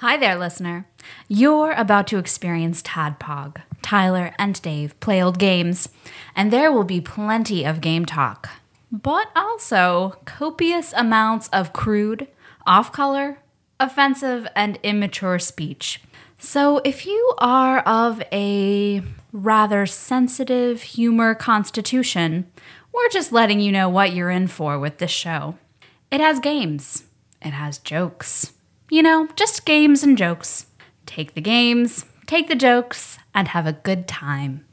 Hi there, listener. You're about to experience Tadpog. Tyler and Dave play old games, and there will be plenty of game talk, but also copious amounts of crude, off-color, offensive, and immature speech. So if you are of a rather sensitive humor constitution, we're just letting you know what you're in for with this show. It has games. It has jokes. You know, just games and jokes. Take the games, take the jokes, and have a good time.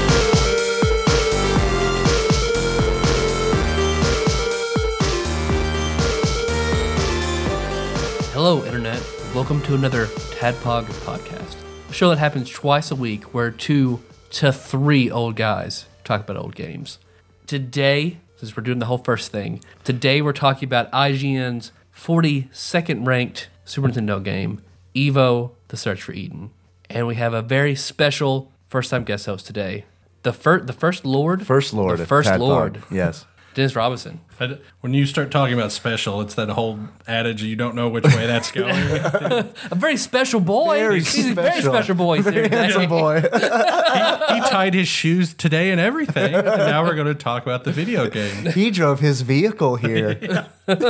Hello, Internet. Welcome to another Tadpog podcast, a show that happens twice a week where 2 to 3 old guys talk about old games. Today, since we're doing the whole first thing, today we're talking about IGN's 42nd ranked Super Nintendo game, Evo: The Search for Eden. And we have a very special first-time guest host today. The First Lord? First Lord. The First Tadpog. Lord. Yes. Dennis Robinson. When you start talking about special, it's that whole adage you don't know which way that's going. A very special boy. He's a very special boy. Very handsome boy. He tied his shoes today and everything, and now we're going to talk about the video game. He drove his vehicle here.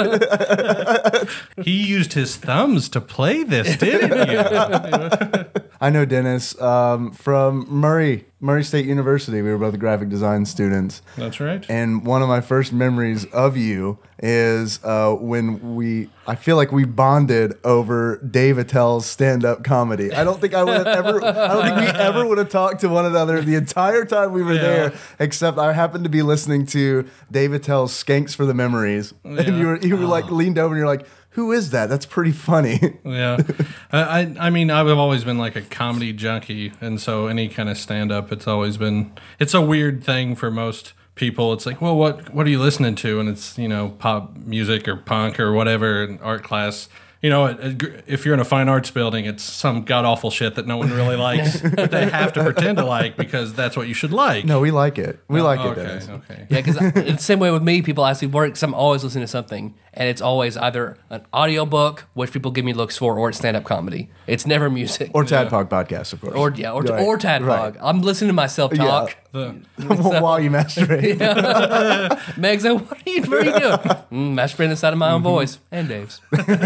He used his thumbs to play this, didn't you? I know Dennis from Murray State University. We were both graphic design students. That's right. And one of my first memories of you is when I feel like we bonded over Dave Attell's stand-up comedy. I don't think we ever would have talked to one another the entire time we were there, except I happened to be listening to Dave Attell's Skanks for the Memories. Yeah. And you were like leaned over and you're like, who is that? That's pretty funny. Yeah. I mean, I've always been like a comedy junkie, and so any kind of stand-up, it's a weird thing for most people. It's like, well, what are you listening to? And it's, pop music or punk or whatever in art class. If you're in a fine arts building, it's some god-awful shit that no one really likes, but they have to pretend to like because that's what you should like. No, we like it. We like it, okay, Dennis. Okay. Yeah, because it's the same way with me. People ask me work, because I'm always listening to something, and it's always either an audiobook, which people give me looks for, or it's stand-up comedy. It's never music. Or Tadpog podcast, of course. Or Tadpog. Right. I'm listening to myself talk. While you masturbate. Meg's like, what are you doing? Masturbating inside of my own voice. And Dave's.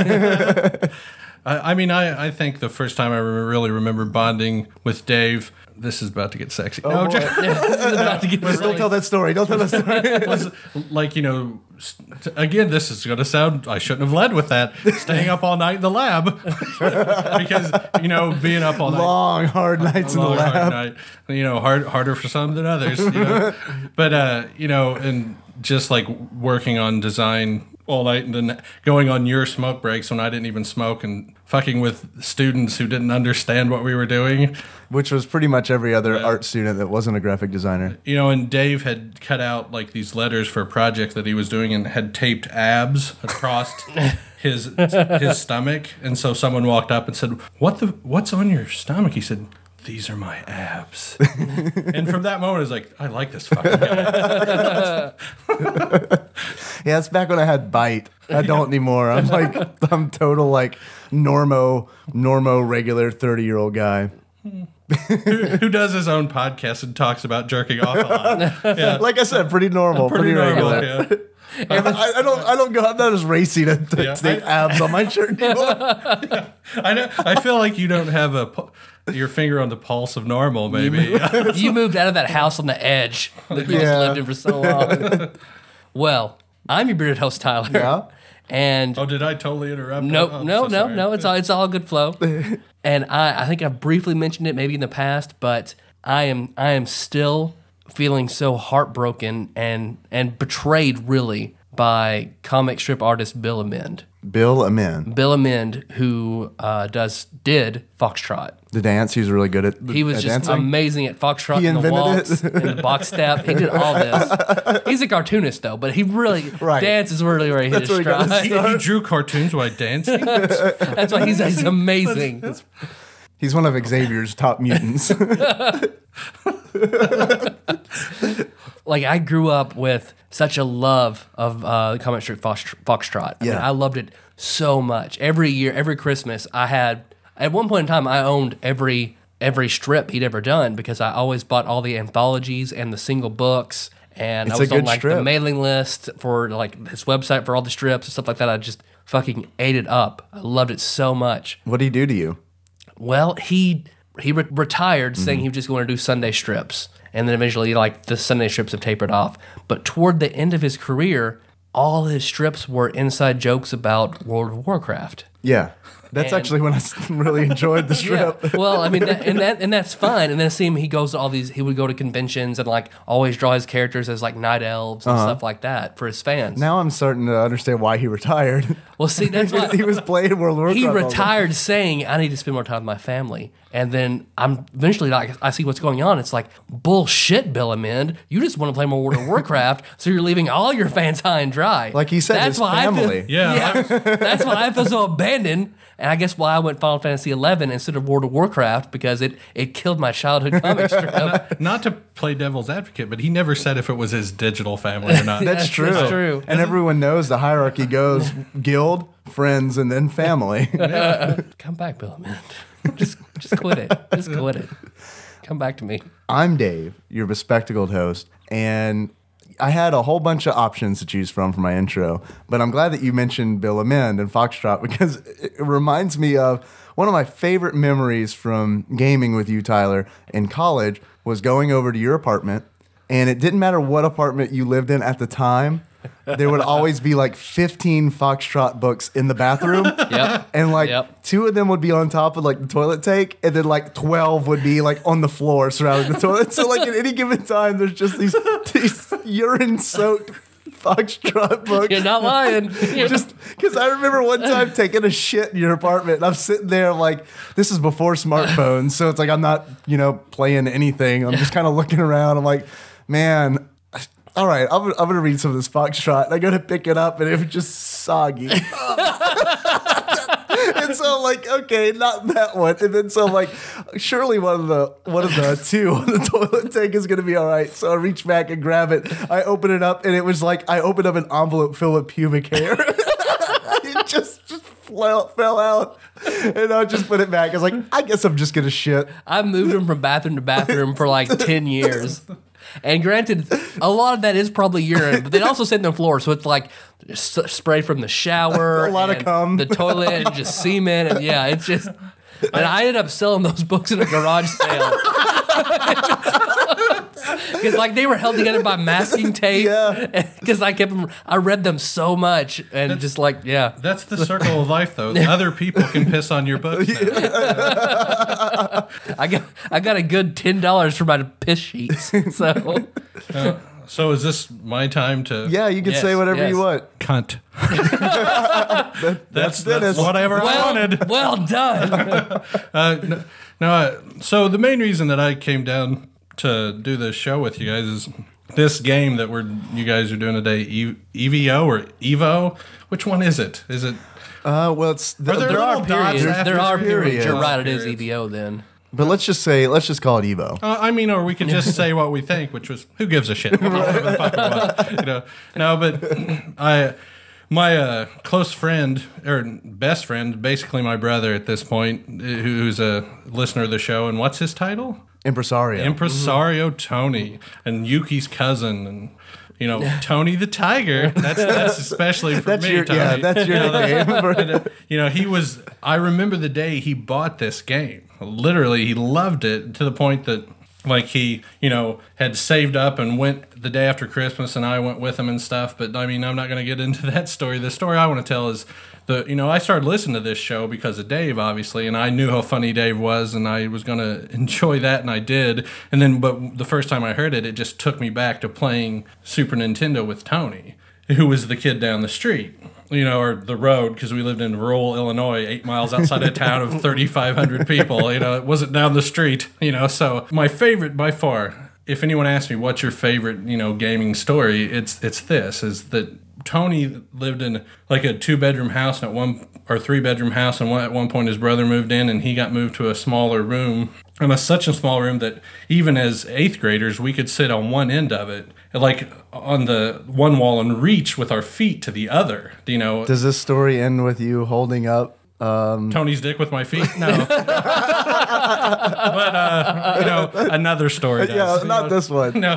I think the first time I really remember bonding with Dave, this is about to get sexy. Oh, this is about to get Don't tell that story. Don't tell that story. was like, again, this is going to sound, I shouldn't have led with that, staying up all night in the lab. Because, being up all night. Long, hard nights in the lab. Hard night, harder for some than others. But, and just like working on design all night and then going on your smoke breaks when I didn't even smoke and fucking with students who didn't understand what we were doing. Which was pretty much every other art student that wasn't a graphic designer. And Dave had cut out like these letters for a project that he was doing and had taped abs across his stomach. And so someone walked up and said, what's on your stomach? He said, these are my abs. And from that moment, I was like, I like this fucking guy. Yeah, it's back when I had Bite. I don't anymore. I'm total like normo regular 30-year-old guy. who does his own podcast and talks about jerking off a lot. Yeah. Like I said, pretty normal, pretty regular. Yeah. I don't go. I'm not as racy to take abs on my shirt anymore. Yeah. I know. I feel like you don't have your finger on the pulse of normal. Maybe you moved out of that house on the edge that you just lived in for so long. Well, I'm your bearded host, Tyler. Yeah. And did I totally interrupt? No. It's all good flow. And I think I've briefly mentioned it maybe in the past, but I am still feeling so heartbroken and betrayed really by comic strip artist Bill Amend. Bill Amend, who did Foxtrot. The dance, he was really good at. He was just dancing. Amazing at Foxtrot He and the invented waltz it. and the box step. He did all this. He's a cartoonist though, but he really dance is really where he hit his stride. He drew cartoons while dancing. That's why he's amazing. He's one of Xavier's top mutants. Like, I grew up with such a love of the comic strip Foxtrot. I mean, I loved it so much. Every year, every Christmas, I had At one point in time, I owned every strip he'd ever done because I always bought all the anthologies and the single books. And It's I was a on good like the strip. mailing list for like his website for all the strips and stuff like that. I just fucking ate it up. I loved it so much. What did he do to you? Well, he retired saying he was just going to do Sunday strips. And then eventually, like, the Sunday strips have tapered off. But toward the end of his career, all his strips were inside jokes about World of Warcraft. Yeah. That's And- actually when I really enjoyed the Yeah. strip. Well, I mean, and that's fine. And then I see him, he goes to all these, he would go to conventions and, like, always draw his characters as, like, night elves and stuff like that for his fans. Now I'm starting to understand why he retired. Well, see, that's why He was playing World of Warcraft. he all the time. retired saying, I need to spend more time with my family. And then I'm eventually like, I see what's going on. It's like, bullshit, Bill Amend. You just want to play more World of Warcraft, so you're leaving all your fans high and dry. Like he said, his family. Yeah. That's why I feel so abandoned. And I guess why I went Final Fantasy XI instead of World of Warcraft, because it killed my childhood comic strip. Not to play devil's advocate, but he never said if it was his digital family or not. That's true. That's true. And everyone knows the hierarchy goes guild, friends, and then family. Come back, Bill Amend. Just quit it. Just quit it. Come back to me. I'm Dave, your bespectacled host, and I had a whole bunch of options to choose from for my intro, but I'm glad that you mentioned Bill Amend and Foxtrot because it reminds me of one of my favorite memories from gaming with you, Tyler, in college was going over to your apartment, and it didn't matter what apartment you lived in at the time. There would always be like 15 Foxtrot books in the bathroom. Yep. And like Yep. 2 of them would be on top of like the toilet tank, and then like 12 would be like on the floor surrounding the toilet. So like at any given time, there's just these urine-soaked Foxtrot books. You're not lying. Just because I remember one time taking a shit in your apartment, and I'm sitting there like, this is before smartphones, so it's like I'm not, playing anything. I'm just kind of looking around. I'm like, man. All right, I'm gonna read some of this Foxtrot. And I go to pick it up, and it was just soggy. And so I'm like, okay, not that one. And then so I'm like, surely one of the 2 on the toilet tank is gonna be all right. So I reach back and grab it. I open it up, and it was like I opened up an envelope filled with pubic hair. It just fell out. And I just put it back. I was like, I guess I'm just gonna shit. I moved him from bathroom to bathroom for like 10 years. And granted, a lot of that is probably urine, but they also sit on the floor, so it's like spray from the shower, A lot of and cum. the toilet, and just semen, and yeah, it's just. And I ended up selling those books in a garage sale because like they were held together by masking tape. Yeah. Because I read them so much, and just like yeah. That's the circle of life, though. Other people can piss on your books now. I got a good $10 for my piss sheets. So So is this my time to... Yeah, you can Yes, say whatever yes. you want. Cunt. That's That's whatever I wanted. well done. So the main reason that I came down to do this show with you guys is this game that you guys are doing today, EVO or Evo. Which one is it? Is it? Well, it's Are there There are little dots periods. after There are periods. periods. You're right. It is Periods. EVO then. but let's just call it Evo. Or we could just say what we think, which was who gives a shit? Whatever the fuck we want, No, but my close friend or best friend, basically my brother at this point, who's a listener of the show, and what's his title? Impresario. Impresario Tony, and Yuki's cousin, and Tony the Tiger. That's especially for That's me. your, Tony. yeah, that's your nickname. He was. I remember the day he bought this game. Literally, he loved it to the point that, like, he, had saved up and went the day after Christmas, and I went with him and stuff. But I mean, I'm not going to get into that story. The story I want to tell is I started listening to this show because of Dave, obviously, and I knew how funny Dave was, and I was going to enjoy that, and I did. And then, but the first time I heard it, it just took me back to playing Super Nintendo with Tony, who was the kid down the street, or the road, because we lived in rural Illinois, 8 miles outside a town of 3,500 people. It wasn't down the street, So my favorite by far, if anyone asks me what's your favorite, gaming story, it's this, is that Tony lived in like a 2-bedroom house and 3-bedroom house, and at one point his brother moved in, and he got moved to a smaller room, and such a small room that even as 8th graders we could sit on one end of it, like on the one wall, and reach with our feet to the other. Does this story end with you holding up Tony's dick with my feet? No. But, another story does. Yeah, not this one. No,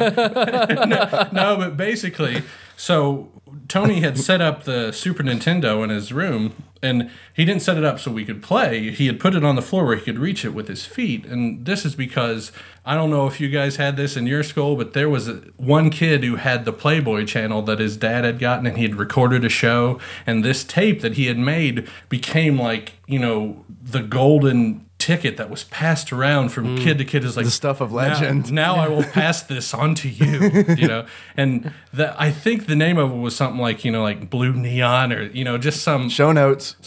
but basically, so Tony had set up the Super Nintendo in his room, and he didn't set it up so we could play. He had put it on the floor where he could reach it with his feet. And this is because, I don't know if you guys had this in your school, but there was one kid who had the Playboy channel that his dad had gotten, and he had recorded a show. And this tape that he had made became like, the golden ticket that was passed around from kid to kid. Is like the stuff of legend. Now I will pass this on to you, And I think the name of it was something like, like Blue Neon or, just some Show notes.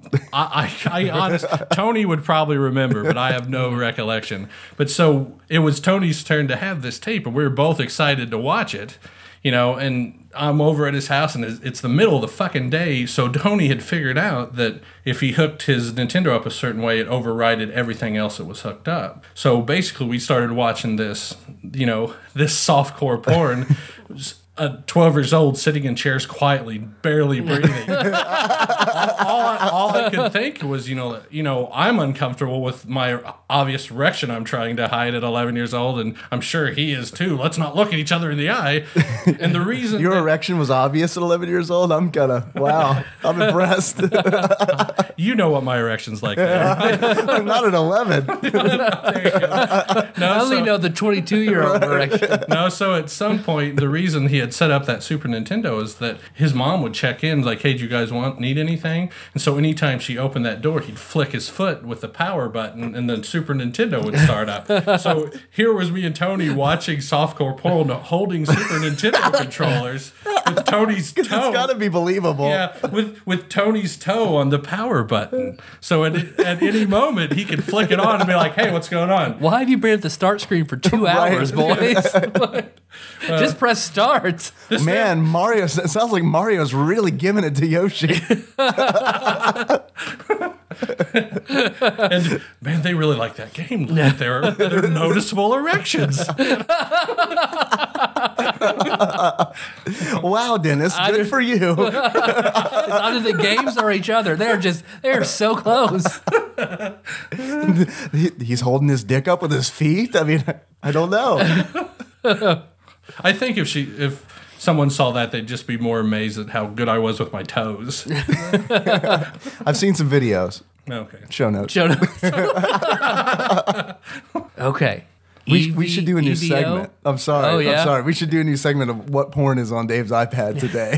I honest, Tony would probably remember, but I have no recollection. But so it was Tony's turn to have this tape, and we were both excited to watch it, and I'm over at his house, and it's the middle of the fucking day. So Tony had figured out that if he hooked his Nintendo up a certain way, it overrided everything else that was hooked up. So basically, we started watching this, this softcore porn. 12 years old, sitting in chairs quietly, barely breathing. all I could think was, I'm uncomfortable with my obvious erection I'm trying to hide at 11 years old, and I'm sure he is too. Let's not look at each other in the eye. And the reason Your erection was obvious at 11 years old? I'm wow, I'm impressed. You know what my erection's like there. I'm not at 11. There you go. I only know the 22-year-old erection. No, so at some point, the reason he had set up that Super Nintendo is that his mom would check in, like, hey, do you guys need anything? And so anytime she opened that door, he'd flick his foot with the power button, and the Super Nintendo would start up. So here was me and Tony watching softcore porn, holding Super Nintendo controllers with Tony's toe. It's got to be believable. Yeah, with Tony's toe on the power button. So at any moment, he could flick it on and be like, hey, what's going on? Why have you been at the start screen for 2 Right. hours, boys? Just press start. Man, Mario, it sounds like Mario's really giving it to Yoshi. And man, they really like that game. They're noticeable erections. Wow, Dennis, good for you. It's either the games or each other. They're so close. He's holding his dick up with his feet. I mean, I don't know. I think if someone saw that, they'd just be more amazed at how good I was with my toes. I've seen some videos. Okay. Show notes. Show notes. Okay. We should do a new EVO? segment. I'm sorry. Oh, yeah? I'm sorry. We should do a new segment of what porn is on Dave's iPad today.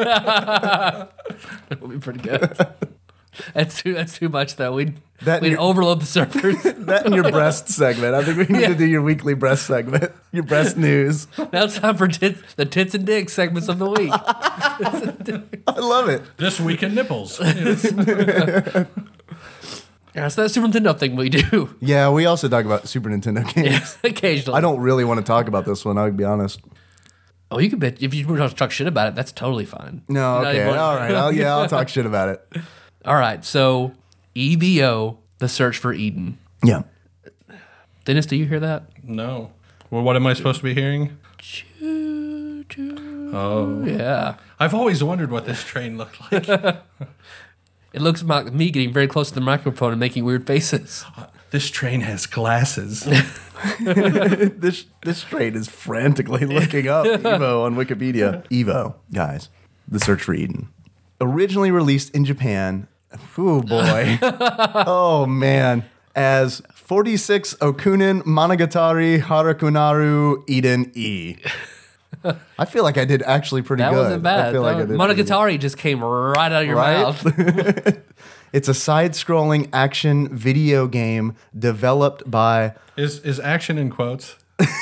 That would be pretty good. That's too much, though. We'd your- overload the servers. That and your breast segment. I think we need to do your weekly breast segment. Your breast news. Now it's time for the tits and dicks segments of the week. I love it. This week in nipples. Yeah, so that's Super Nintendo thing we do. Yeah, we also talk about Super Nintendo games. Yes, occasionally. I don't really want to talk about this one, I'll be honest. Oh, you can bet. If you want to talk shit about it, that's totally fine. No, Not okay. even- All right. I'll talk shit about it. All right, so EVO, The Search for Eden. Yeah. Dennis, do you hear that? No. Well, what am I supposed to be hearing? Oh. Yeah. I've always wondered what this train looked like. It looks like me getting very close to the microphone and making weird faces. This train has glasses. This train is frantically looking up Evo on Wikipedia. Evo, guys, The Search for Eden. Originally released in Japan. Oh boy. Oh man. As 46 Okunin Monogatari Harakunaru Eden E. I feel like I did actually pretty That good. wasn't bad. I feel like I did pretty good. Monogatari just came right out of your Right? mouth. It's a side-scrolling action video game developed by... Is action in quotes?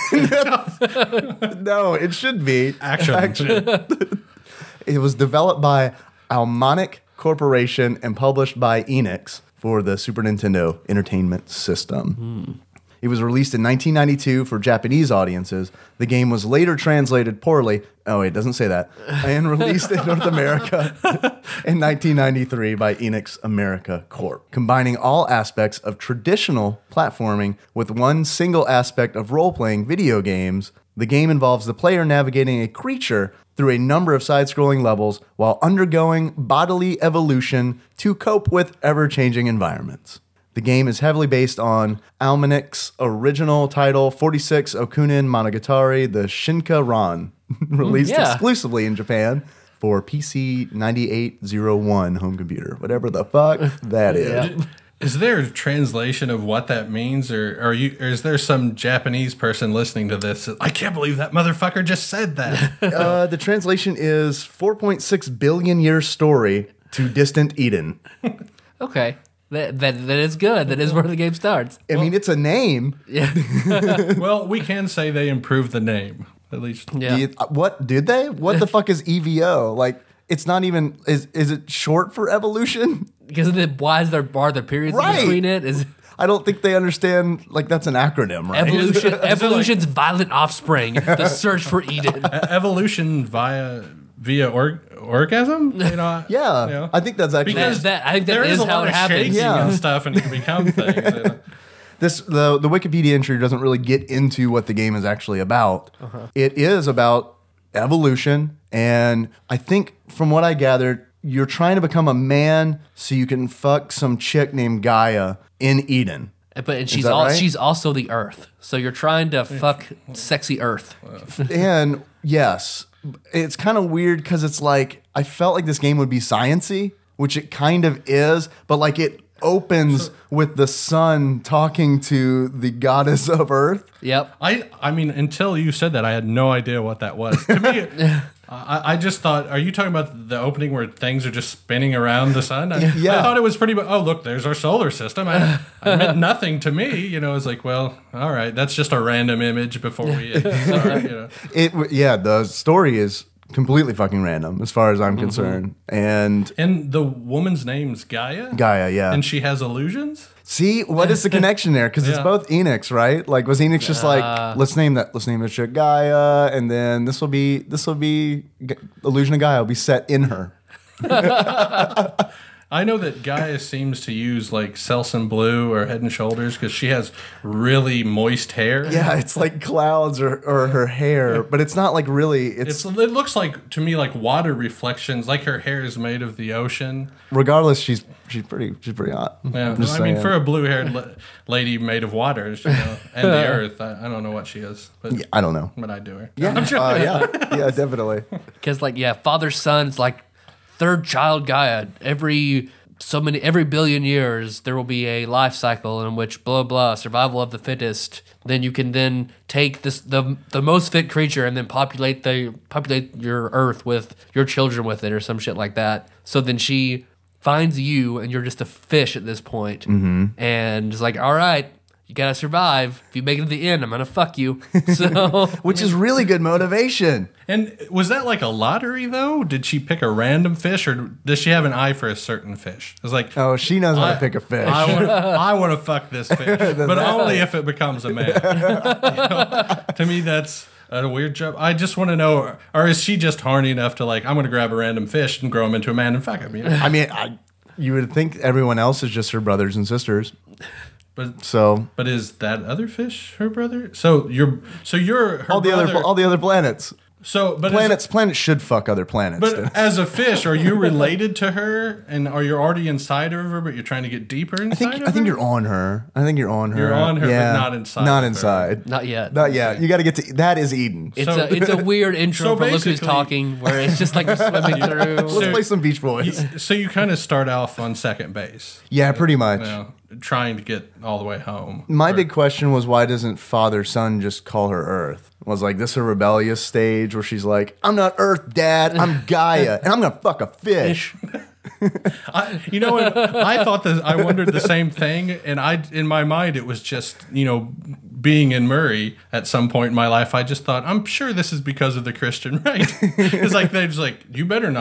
No, it should be. Action. It was developed by Almonic Corporation and published by Enix for the Super Nintendo Entertainment System. It was released in 1992 for Japanese audiences. The game was later translated poorly. Oh, it doesn't say that. And released in North America in 1993 by Enix America Corp. Combining all aspects of traditional platforming with one single aspect of role-playing video games, The game involves the player navigating a creature through a number of side-scrolling levels while undergoing bodily evolution to cope with ever-changing environments. The game is heavily based on Almanic's original title, 46 Okunin Monogatari, the Shinka Ran, released exclusively in Japan for PC 9801 home computer, whatever the fuck that is. Is there a translation of what that means, or is there some Japanese person listening to this? I can't believe that motherfucker just said that. The translation is 4.6 billion year story to distant Eden. Okay. That is good. That is where the game starts. I mean, it's a name. Well, we can say they improved the name, at least. Yeah. What did they? What the fuck is EVO? Like, it's not even. Is it short for evolution? Because why is there periods in between it? Is I don't think they understand. Like, that's an acronym, right? evolution's violent offspring. The search for Eden. Evolution via orgasm? You know, Yeah, you know? I think that's actually Because I think that there is a how lot it of happens. shaking Yeah. and stuff, and it can become things. You know? the Wikipedia entry doesn't really get into what the game is actually about. It is about evolution, and I think from what I gathered, you're trying to become a man so you can fuck some chick named Gaia in Eden. But that right? she's also the Earth. So you're trying to fuck sexy Earth. And yes, it's kind of weird because it's like I felt like this game would be science-y, which it kind of is, but like it opens with the sun talking to the goddess of Earth. Yep. I mean, until you said that, I had no idea what that was. To me, I just thought, are you talking about the opening where things are just spinning around the sun? I thought it was pretty, oh, look, there's our solar system. I meant nothing to me. You know, it's like, well, all right, that's just a random image before we start, you know. The story is completely fucking random as far as I'm concerned. And the woman's name's Gaia? Gaia, yeah. And she has illusions? See, what is the connection there? Because it's both Enix, right? Like, was Enix just like, let's name the shit Gaia, and then this will be Illusion of Gaia will be set in her. I know that Gaia seems to use like Selsun Blue or Head and Shoulders because she has really moist hair. Yeah, it's like clouds or her hair, but it's not like really. It looks like to me like water reflections, like her hair is made of the ocean. Regardless, she's pretty hot. Yeah, I'm just I mean, saying. for a blue-haired lady made of water, you know, and the earth, I don't know what she is, but I don't know. but I do her. Yeah, yeah, definitely. Because father son's like third child Gaia. Every billion years there will be a life cycle in which blah blah survival of the fittest. Then you can take the most fit creature and then populate your Earth with your children with it or some shit like that. So then she finds you and you're just a fish at this point, and it's like, all right, you gotta survive. If you make it to the end, I'm gonna fuck you. So, Which is really good motivation. And was that like a lottery though? Did she pick a random fish, or does she have an eye for a certain fish? It's like, Oh, she knows how to pick a fish. I want to fuck this fish, but only if it becomes a man. You know? To me, that's a weird job. I just want to know, or is she just horny enough to like, I'm going to grab a random fish and grow him into a man and fuck him? You know? I mean, you would think everyone else is just her brothers and sisters. But is that other fish her brother? So you're her all the brother. other planets. So, but Planets should fuck other planets. But as a fish, are you related to her, and are you already inside of her, but you're trying to get deeper inside of her? I think you're on her. You're on her, but not inside. Not of her. inside. not yet. Not yet. You got to get to that is Eden. It's a weird intro So for Look Who's basically- Talking, where it's just like you're swimming through. Let's play some Beach Boys. So you kind of start off on second base, Yeah, pretty much. you know, trying to get all the way home. My big question was, why doesn't Father Son just call her Earth? Was like this a rebellious stage where she's like, I'm not Earth, Dad, I'm Gaia, and I'm gonna fuck a fish. You know what? I thought that I wondered the same thing, and in my mind it was just, you know, being in Murray at some point in my life, I just thought, I'm sure this is because of the Christian right. It's like they're just like, you better not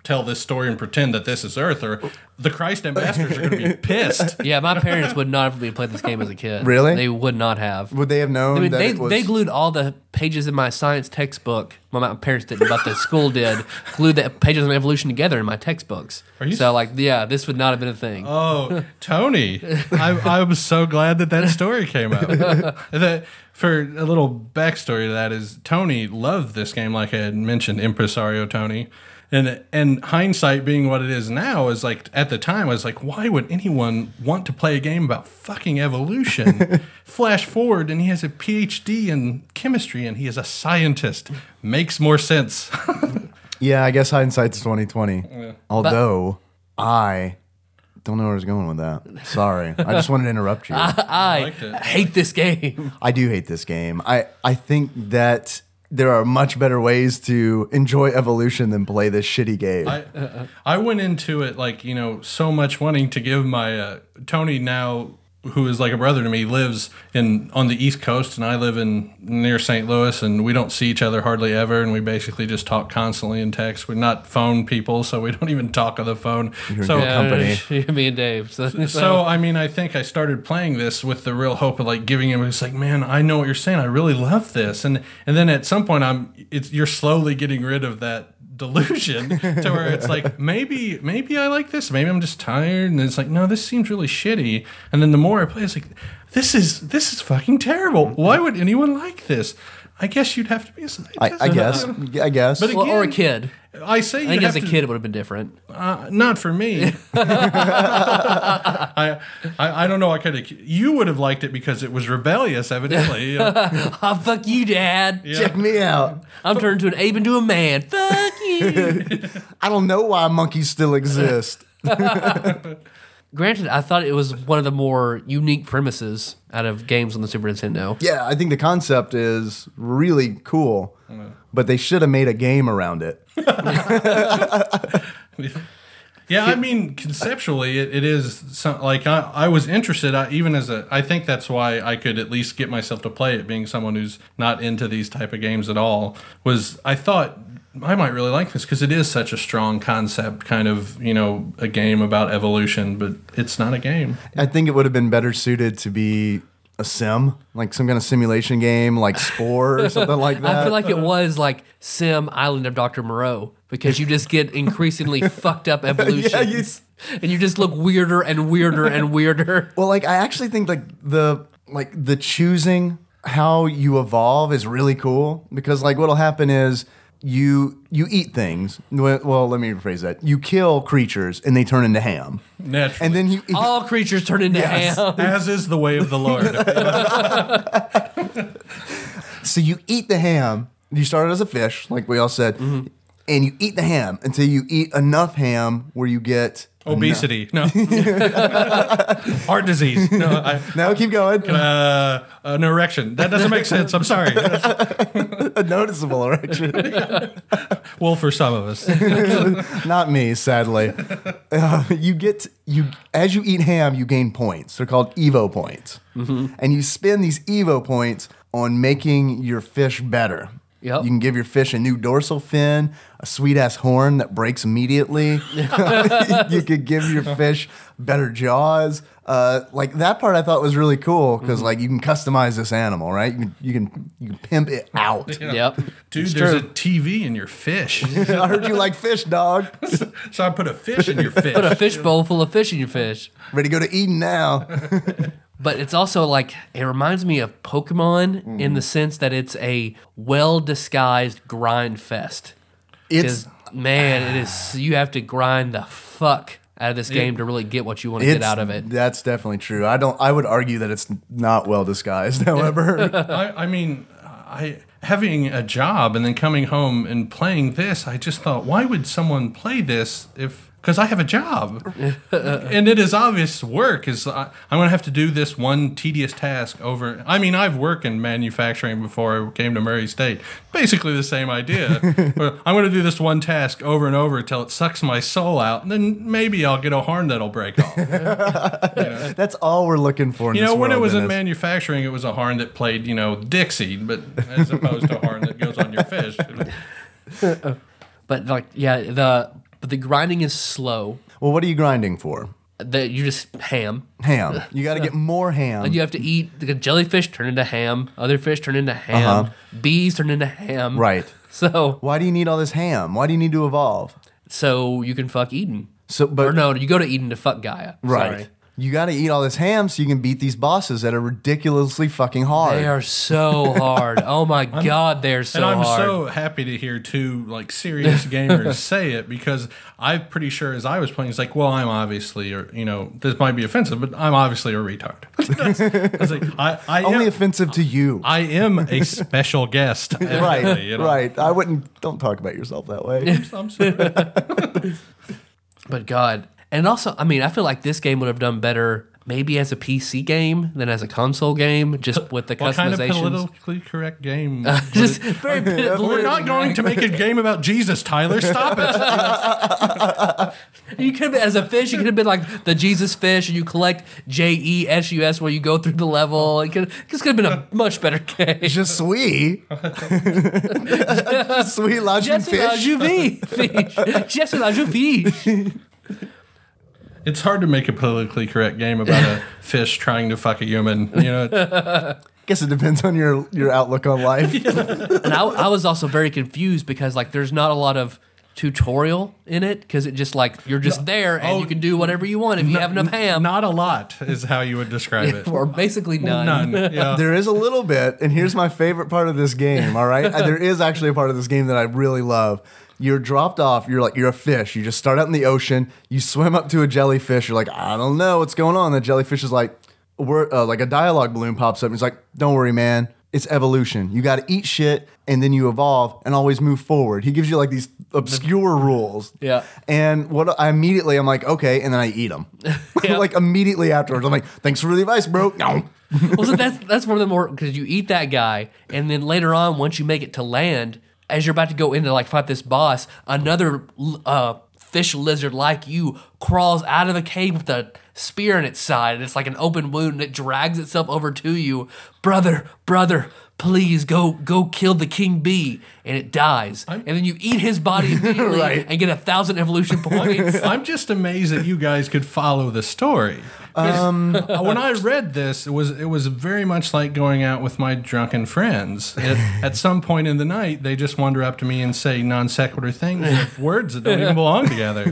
tell this story and pretend that this is Earth, or the Christ ambassadors are going to be pissed. Yeah, my parents would not have let me play this game as a kid. Really? They would not have. Would they have known I mean, that it was... they glued all the pages in my science textbook. Well, my parents didn't, but the school did. Glued the pages on evolution together in my textbooks. Are you so, like, yeah, this would not have been a thing. Oh, Tony. I was so glad that story came out. For a little backstory to that is Tony loved this game, like I had mentioned, Impresario Tony. And hindsight being what it is now is like, at the time, I was like, why would anyone want to play a game about fucking evolution? Flash forward, and he has a PhD in chemistry, and he is a scientist. Makes more sense. Yeah, I guess hindsight's 2020. Yeah. Although, I don't know where I was going with that. Sorry. I just wanted to interrupt you. I hate this game. I do hate this game. I think that there are much better ways to enjoy evolution than play this shitty game. I went into it like, so much wanting to give my Tony now, who is like a brother to me, lives on the East Coast, and I live near St. Louis, and we don't see each other hardly ever, and we basically just talk constantly in text. We're not phone people, so we don't even talk on the phone. You're in good company. Me and Dave. So, I mean, I think I started playing this with the real hope of like giving him. It's like, man, I know what you're saying. I really love this, and then at some point, you're slowly getting rid of that delusion to where it's like, maybe I like this, maybe I'm just tired, and it's like, no, this seems really shitty. And then the more I play, it's like, this is fucking terrible. Why would anyone like this? I guess you'd have to be a scientist. I guess. But again, or a kid. I say I think as a kid it would have been different. Not for me. I don't know what kind of you would have liked it because it was rebellious, evidently. Oh, fuck you, Dad. Yeah. Check me out. I'm turned to an ape into a man. Fuck you. I don't know why monkeys still exist. Granted, I thought it was one of the more unique premises out of games on the Super Nintendo. Yeah, I think the concept is really cool, but they should have made a game around it. Yeah, I mean, conceptually, it is like I was interested. I think that's why I could at least get myself to play it, being someone who's not into these type of games at all. I thought I might really like this because it is such a strong concept, kind of, a game about evolution, but it's not a game. I think it would have been better suited to be a sim, like some kind of simulation game, like Spore or something like that. I feel like it was like Sim Island of Dr. Moreau because you just get increasingly fucked up evolutions. And you just look weirder and weirder and weirder. Well, like I actually think the choosing how you evolve is really cool because like what'll happen is you eat things. Well, let me rephrase that. You kill creatures and they turn into ham. Naturally. And then all creatures turn into ham. As is the way of the Lord. So you eat the ham. You started as a fish, like we all said, and you eat the ham until you eat enough ham where you get obesity. No. Heart disease. No. No, keep going. An erection. That doesn't make sense. I'm sorry. A noticeable erection. Well, for some of us. Not me, sadly. As you eat ham, you gain points. They're called Evo points. And you spend these Evo points on making your fish better. Yep. You can give your fish a new dorsal fin, a sweet-ass horn that breaks immediately. You could give your fish better jaws. Like that part I thought was really cool because like you can customize this animal, right? You can pimp it out. Yeah. Yep. Dude, there's a TV in your fish. I heard you like fish, dog. So I put a fish in your fish. Put a fish bowl full of fish in your fish. Ready to go to Eden now. But it's also like, it reminds me of Pokemon in the sense that it's a well-disguised grind fest. Man, it is. You have to grind the fuck out of this game to really get what you want to get out of it. That's definitely true. I would argue that it's not well disguised, however. I mean, having a job and then coming home and playing this, I just thought, why would someone play this because I have a job. And it is obvious work. I'm going to have to do this one tedious task over. I mean, I've worked in manufacturing before I came to Murray State. Basically the same idea. I'm going to do this one task over and over until it sucks my soul out. And then maybe I'll get a horn that'll break off. That's all we're looking for in this world. When it was in manufacturing, it was a horn that played, Dixie, but as opposed to a horn that goes on your fish. But like, yeah, the but the grinding is slow. Well, what are you grinding for? That you just ham. Ham. You got to get more ham. And you have to eat the jellyfish turn into ham, other fish turn into ham, bees turn into ham. Right. So Why do you need all this ham? Why do you need to evolve? so you can fuck Eden. So, but Or no, you go to Eden to fuck Gaia. right. Sorry. You got to eat all this ham so you can beat these bosses that are ridiculously fucking hard. They are so hard. Oh my god, they're so And I'm hard. so happy to hear two like serious gamers say it, because I'm pretty sure as I was playing, it's like, well, I'm obviously, or this might be offensive, but I'm obviously a retard. I was like, I Only am, offensive to you. I am a special guest. Right. actually, Right. I wouldn't. Don't talk about yourself that way. I'm sorry. But God. And also, I mean, I feel like this game would have done better maybe as a PC game than as a console game, just with the What kind of customizations. politically correct game? Just very We're not going to make a game about Jesus, Tyler. Stop it. You could have, as a fish, you could have been like the Jesus fish, and you collect JESUS where you go through the level. This could have been a much better game. Je suis. Je suis la jeune Just la fish. jouvie fish. Just la jouvie. It's hard to make a politically correct game about a fish trying to fuck a human. Guess it depends on your outlook on life. And I was also very confused because like there's not a lot of tutorial in it because it just like you're just there and you can do whatever you want if you have enough ham. Not a lot is how you would describe it. Or basically none. None. Yeah. There is a little bit, and here's my favorite part of this game. All right, there is actually a part of this game that I really love. You're dropped off. You're a fish. You just start out in the ocean. You swim up to a jellyfish. You're like, I don't know what's going on. The jellyfish is like, like a dialogue balloon pops up. And he's like, don't worry, man. It's evolution. You got to eat shit, and then you evolve and always move forward. He gives you like these obscure rules. Yeah. And I'm like, okay, and then I eat them. Yeah. Like immediately afterwards, I'm like, thanks for the advice, bro. Well, so that's one of the more because you eat that guy, and then later on, once you make it to land, as you're about to go in to like fight this boss, another fish lizard like you crawls out of the cave with a spear in its side, and it's like an open wound, and it drags itself over to you. Brother, please go kill the king bee, and it dies. And then you eat his body immediately Right. and get 1,000 evolution points. I'm just amazed that you guys could follow the story. When I read this, it was very much like going out with my drunken friends. At some point in the night, they just wander up to me and say non sequitur things with words that don't even belong together.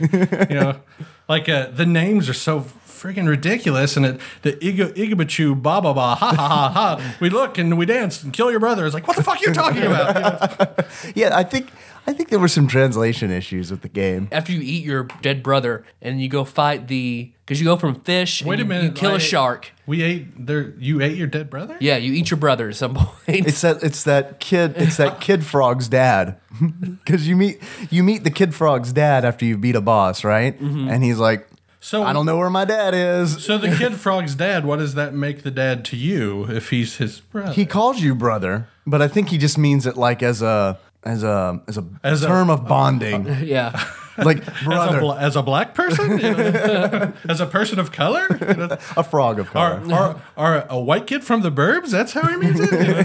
Like the names are so freaking ridiculous, and the Igabachu ba ba ba ha ha ha ha. We look and we dance and kill your brother. It's like, what the fuck are you talking about? Yeah, I think there were some translation issues with the game. After you eat your dead brother and you go fight because you go from fish and Wait a minute, you kill a shark. You ate your dead brother? Yeah, you eat your brother at some point. It's that kid frog's dad. Because you meet the kid frog's dad after you beat a boss, right? Mm-hmm. And he's like, So I don't know where my dad is. So the kid frog's dad, what does that make the dad to you if he's his brother? He calls you brother, but I think he just means it like as a term of bonding. Yeah. Like brother, as a black person, as a person of color, a frog of color. or a white kid from the burbs. That's how he means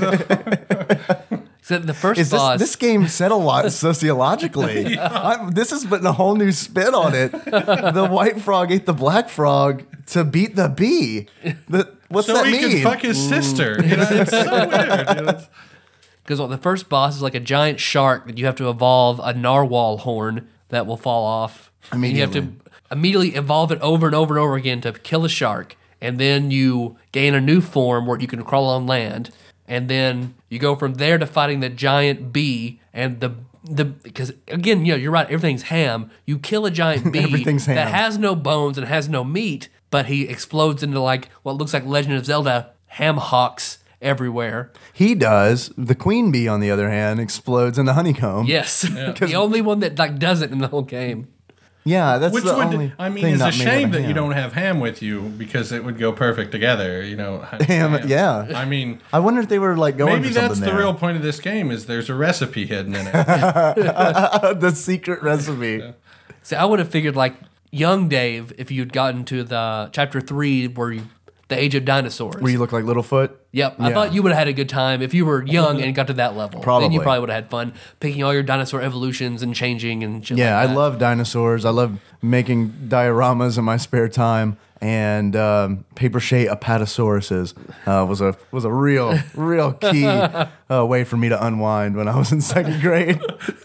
it. So the first Is boss. this game said a lot sociologically? This is putting a whole new spin on it. The white frog ate the black frog to beat the bee. What's So that he mean? can fuck his sister. It's so weird. Because the first boss is like a giant shark that you have to evolve a narwhal horn that will fall off. And you have to immediately evolve it over and over and over again to kill a shark. And then you gain a new form where you can crawl on land. And then you go from there to fighting the giant bee. And because again, you're right, everything's ham. You kill a giant bee Everything's ham. that has no bones and has no meat, but he explodes into like what looks like Legend of Zelda ham hocks everywhere. He does. The queen bee, on the other hand, explodes in the honeycomb. Yes. The only one that like does it in the whole game. Yeah, that's Which the would, only I mean, thing it's a not made out shame of that you ham. don't have ham with you because it would go perfect together. Ham, yeah. I mean, I wonder if they were like going maybe for that's something the there. real point of this game is there's a recipe hidden in it. The secret recipe. See, I would have figured like young Dave, if you'd gotten to the chapter 3 where you The Age of Dinosaurs. Where you look like Littlefoot. Yep. I Yeah. thought you would have had a good time if you were young and got to that level. Then you Probably. probably would have had fun picking all your dinosaur evolutions and changing and shit Yeah, like I that. love dinosaurs. I love making dioramas in my spare time. And paper mache apatosauruses was a real key way for me to unwind when I was in second grade.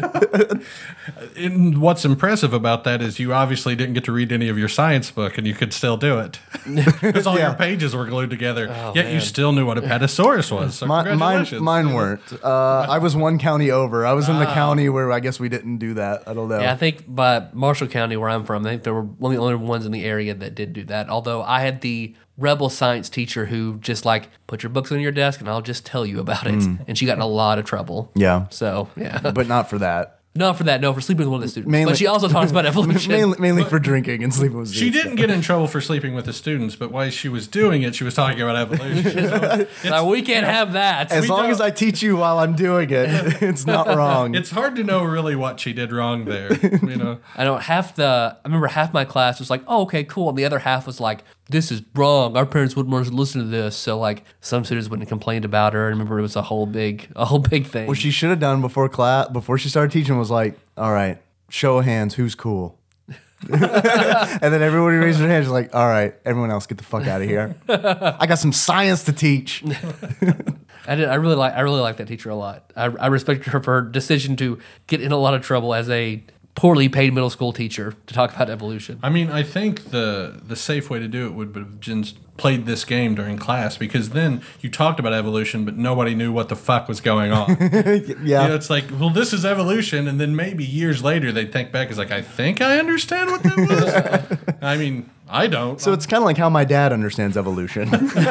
And what's impressive about that is you obviously didn't get to read any of your science book, and you could still do it because all your pages were glued together. Yet you still knew what a petasaurus was. So congratulations. Mine weren't. I was one county over. I was in the county where I guess we didn't do that. I don't know. Yeah, I think by Marshall County, where I'm from, I think there were one of the only ones in the area that did do that. Although I had the rebel science teacher who just like, put your books on your desk and I'll just tell you about it. And she got in a lot of trouble. Yeah. So, yeah. But not for that. Not for that, no, for sleeping with one of the students. Mainly- But she also taught us about evolution. Mainly for drinking and sleeping with She didn't get in trouble for sleeping with the students, but while she was doing it, she was talking about evolution. So Like, we can't have that. As long as I teach you while I'm doing it, it's not wrong. it's hard to know really what she did wrong there. You know, I remember half my class was like, oh, okay, cool. And the other half was like, this is wrong. Our parents wouldn't want us to listen to this. So like some students wouldn't have complained about her. I remember it was a whole big thing. What she should have done before she started teaching was like, all right, show of hands, who's cool? And then everybody raised their hands like, all right, everyone else get the fuck out of here. I got some science to teach. I really like that teacher a lot. I respect her for her decision to get in a lot of trouble as a poorly paid middle school teacher to talk about evolution. I mean, I think the safe way to do it would have just played this game during class, because then you talked about evolution, but nobody knew what the fuck was going on. Yeah. You know, it's like, well, this is evolution, and then maybe years later they'd think back, it's like, I think I understand what that was. I mean, I don't. So it's kind of like how my dad understands evolution.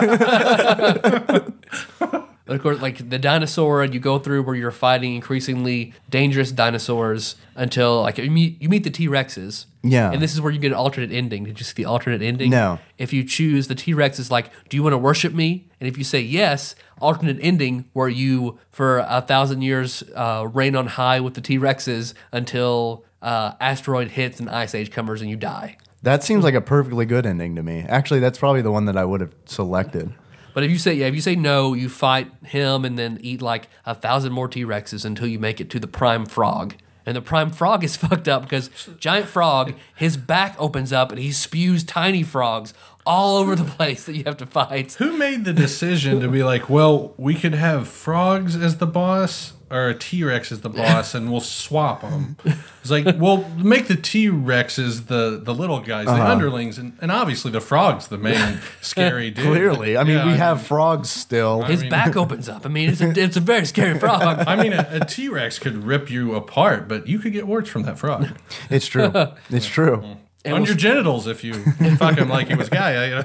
But of course, like the dinosaur you go through where you're fighting increasingly dangerous dinosaurs until like you meet the T-Rexes. Yeah. And this is where you get an alternate ending. Did you see the alternate ending? No. If you choose the T-Rex is like, do you want to worship me? And if you say yes, alternate ending where you for 1,000 years reign on high with the T-Rexes until asteroid hits and ice age comes and you die. That seems like a perfectly good ending to me. Actually, that's probably the one that I would have selected. But if you say no, you fight him and then eat like 1,000 more T-Rexes until you make it to the prime frog. And the prime frog is fucked up because giant frog, his back opens up and he spews tiny frogs all over the place that you have to fight. Who made the decision to be like, well, we could have frogs as the boss or a T-Rex as the boss, and we'll swap them? It's like, well, make the T-Rexes the little guys, the underlings, and obviously the frog's the main scary dude. Clearly. I mean, Yeah, we have frogs still. His back opens up. I mean, it's a very scary frog. I mean, a T-Rex could rip you apart, but you could get warts from that frog. It's true. It's true. On your genitals if you fuck him like he was guy. You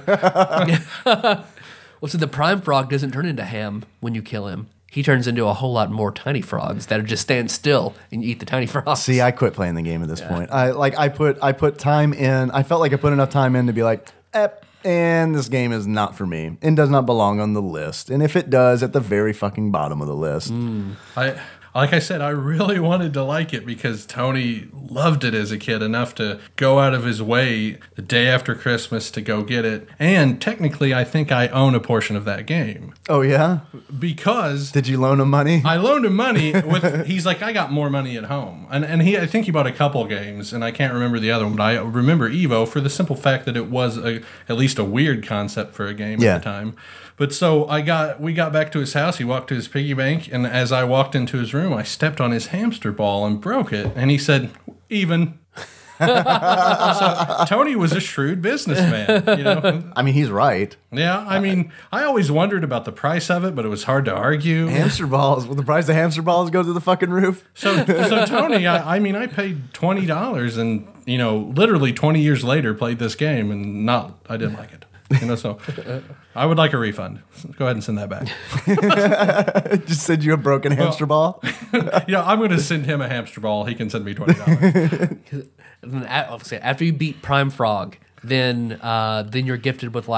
know? Well, so the prime frog doesn't turn into ham when you kill him. He turns into a whole lot more tiny frogs that just stand still and you eat the tiny frogs. See, I quit playing the game at this point. I put time in. I felt like I put enough time in to be like, and this game is not for me and does not belong on the list. And if it does, at the very fucking bottom of the list. Like I said, I really wanted to like it because Tony loved it as a kid enough to go out of his way the day after Christmas to go get it. And technically, I think I own a portion of that game Oh yeah? because Did you loan him money? I loaned him money with. He's like, I got more money at home, and I think he bought a couple games, and I can't remember the other one, but I remember Evo for the simple fact that it was at least a weird concept for a game Yeah. at the time. But so we got back to his house. He walked to his piggy bank, and as I walked into his room, I stepped on his hamster ball and broke it. And he said, "Even." So Tony was a shrewd businessman, you know. I mean, he's right. Yeah, I mean, I always wondered about the price of it, but it was hard to argue. Hamster balls. Will the price of hamster balls go to the fucking roof? So Tony, I mean, I paid $20, and you know, literally 20 years later, played this game, and I didn't like it. You know, so I would like a refund. Go ahead and send that back. Just send you a broken hamster ball? Yeah, I'm going to send him a hamster ball. He can send me $20. And then after you beat Prime Frog, then you're gifted with like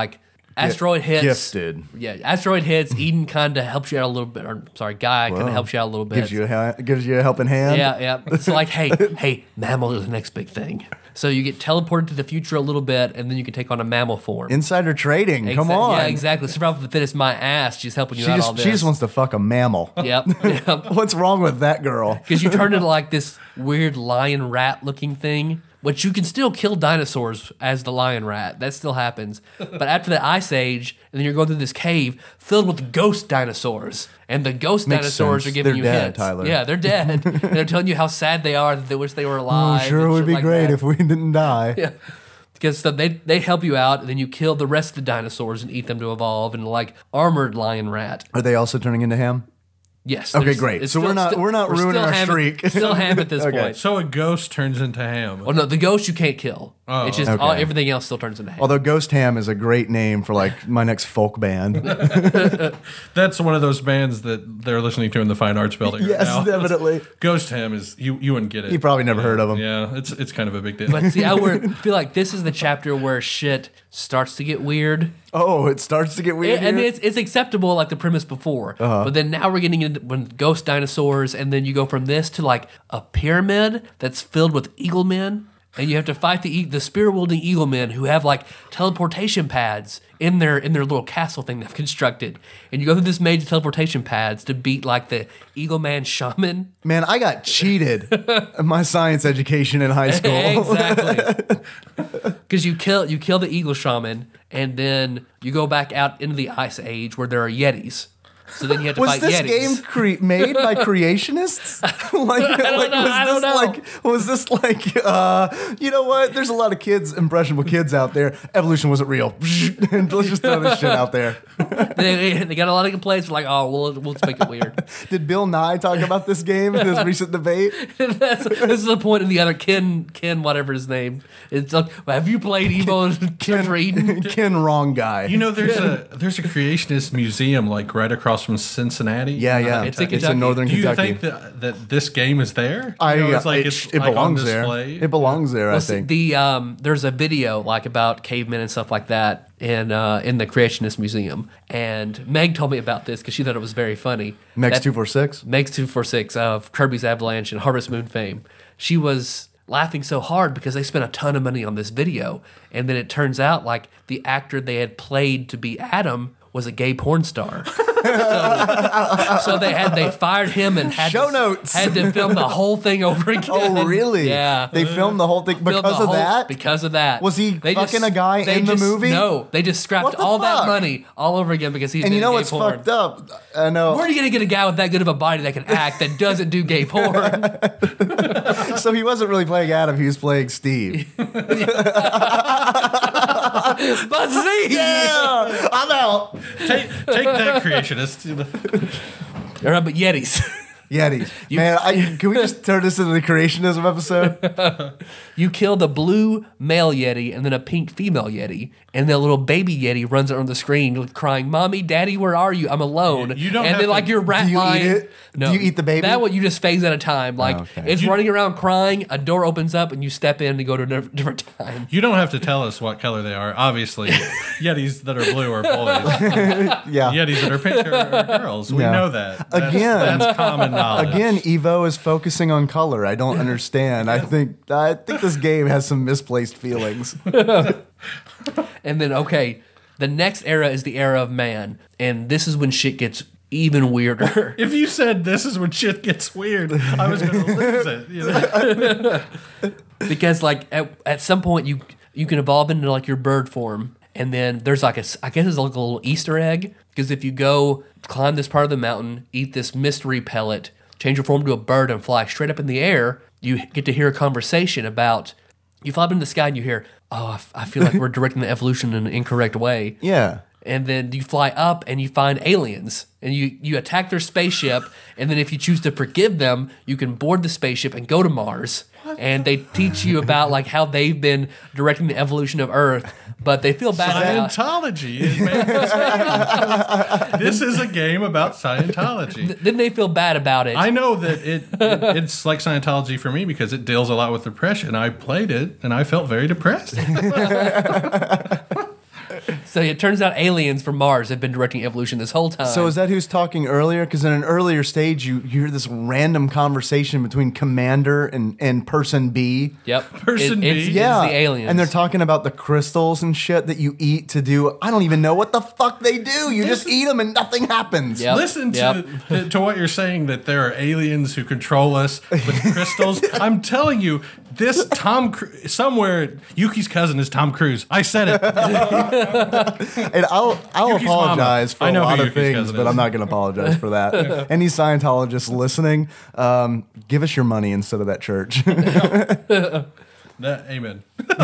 Asteroid hits. Gifted. Yeah, asteroid hits. Eden kind of helps you out a little bit. Or sorry, Gaia kind of helps you out a little bit. Gives you a helping hand. Yeah. It's like, hey, mammal is the next big thing. So you get teleported to the future a little bit, and then you can take on a mammal form. Insider trading. Come on. Yeah, exactly. Survival of the fittest. My ass. She's helping you out all this. She just wants to fuck a mammal. Yep. What's wrong with that girl? Because you turn into like this weird lion rat looking thing, which you can still kill dinosaurs as the lion rat. That still happens. But after the Ice Age, and then you're going through this cave filled with ghost dinosaurs. And the ghost dinosaurs sense. are giving They're you dead, hints. Tyler. Yeah, they're dead. And they're telling you how sad they are, that they wish they were alive. Sure and would shit be like great that. if we didn't die. Yeah. Because they help you out, and then you kill the rest of the dinosaurs and eat them to evolve, and like armored lion rat. Are they also turning into ham? Yes. Okay, there's- great. it's So we're not ruining still our ham streak. Still ham at this Okay. point. So a ghost turns into ham. Well, no, the ghost you can't kill. Oh, it's just okay. everything else still turns into ham. Although Ghost Ham is a great name for like my next folk band. That's one of those bands that they're listening to in the Fine Arts Building. Yes, right now. definitely. Ghost Ham is you wouldn't get it. You probably never heard of them. Yeah, it's kind of a big deal. But see, feel like this is the chapter where shit starts to get weird. Oh, it starts to get weird. I mean, here? it's acceptable like the premise before, but then now we're getting into when ghost dinosaurs, and then you go from this to like a pyramid that's filled with eagle men, and you have to fight the spear wielding eagle men who have like teleportation pads in their little castle thing they've constructed, and you go through this maze of teleportation pads to beat like the eagle man shaman. Man, I got cheated in my science education in high school. Exactly. Because you kill the eagle shaman, and then you go back out into the Ice Age where there are yetis. So then you have to Was fight this yetis. game made by creationists? I don't know. Was this like, you know what? There's a lot of impressionable kids out there. Evolution wasn't real. And let's just throw this shit out there. They got a lot of complaints. Like, oh, well, we'll just make it weird. Did Bill Nye talk about this game in his recent debate? This is the point in the other Ken, whatever his name. It's like, have you played Evo Ken Eden? Ken, wrong guy. You know, there's a creationist museum like right across from Cincinnati. Yeah. It's in It's Kentucky. in northern Do you Kentucky. think that this game is there? You know, it's like it like on belongs there. display. It belongs there, I Well, think. there's a video like about cavemen and stuff like that in the Creationist Museum, and Meg told me about this because she thought it was very funny. Megs That- 246. Megs 246 of Kirby's Avalanche and Harvest Moon fame. She was laughing so hard because they spent a ton of money on this video, and then it turns out like the actor they had played to be Adam was a gay porn star. So they fired him and had Show to, notes. had to film the whole thing over again. Oh, really? Yeah. They filmed the whole thing Filmed the because of whole- that? Because of that. Was he They fucking a guy they in the movie? No, they just scrapped What the all that fuck? money all over again because he's And you doing know gay what's porn. fucked up? I know. Where are you gonna get a guy with that good of a body that can act that doesn't do gay porn? So he wasn't really playing Adam, he was playing Steve. But see, Yeah, I'm out. Take that, creationist. all right, but Yetis. Yetis. Man, can we just turn this into the creationism episode? You kill the blue male Yeti and then a pink female Yeti, and the little baby Yeti runs on the screen crying, "Mommy, Daddy, where are you? I'm alone." You don't and have then to- like your rat Do you eat lion. it? Do you eat the baby? That one you just phase at a time. Like okay. it's running around crying. A door opens up and you step in to go to a different time. You don't have to tell us what color they are. Obviously, Yetis that are blue are boys. Yeah. Yetis that are pink are girls. We Yeah. know that. Again. That's common knowledge. Again, Evo is focusing on color. I don't understand. I think this game has some misplaced feelings. And then okay, the next era is the era of man, and this is when shit gets even weirder. If you said this is when shit gets weird, I was going to lose it. You know? Because like at some point you can evolve into like your bird form, and then there's like I guess it's like a little Easter egg, because if you go climb this part of the mountain, eat this mystery pellet, change your form to a bird and fly straight up in the air, you get to hear a conversation about, you fly up into the sky and you hear, "Oh, I feel like we're directing the evolution in an incorrect way." Yeah. And then you fly up and you find aliens, and you attack their spaceship, and then if you choose to forgive them, you can board the spaceship and go to Mars. And they teach you about like how they've been directing the evolution of Earth, but they feel bad about Scientology is making this is a game about Scientology. Then they feel bad about it. I know that it's like Scientology for me because it deals a lot with depression. I played it and I felt very depressed. So it turns out aliens from Mars have been directing evolution this whole time. So is that who's talking earlier? Because in an earlier stage, you hear this random conversation between Commander and Person B. Yep. Person B? It's Yeah, the aliens. and they're talking about the crystals and shit that you eat to do. I don't even know what the fuck they do. You just eat them and nothing happens. Yep. Listen to what you're saying, that there are aliens who control us with crystals. I'm telling you, this somewhere, Yuki's cousin is Tom Cruise. I said it. And I'll Yuki's apologize mama. I for a know who lot of Yuki's things, cousin but is. I'm not going to apologize for that. Any Scientologists listening, give us your money instead of that church. Amen.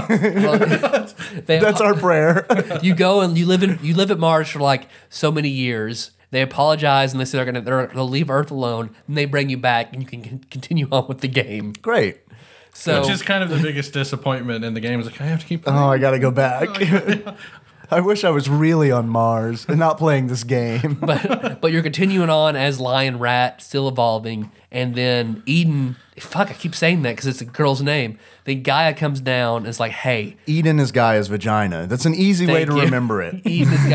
That's our prayer. You go and you live at Mars for like so many years. They apologize and they say they'll leave Earth alone, and they bring you back, and you can continue on with the game. Great. So Which is kind of the biggest disappointment in the game. Is like, I have to keep playing. Oh, I got to go back. I wish I was really on Mars and not playing this game. but you're continuing on as Lion Rat, still evolving, and then Eden. Fuck, I keep saying that because it's a girl's name. Then Gaia comes down and is like, "Hey, Eden is Gaia's vagina. That's an easy way thank to you." remember it. Eden is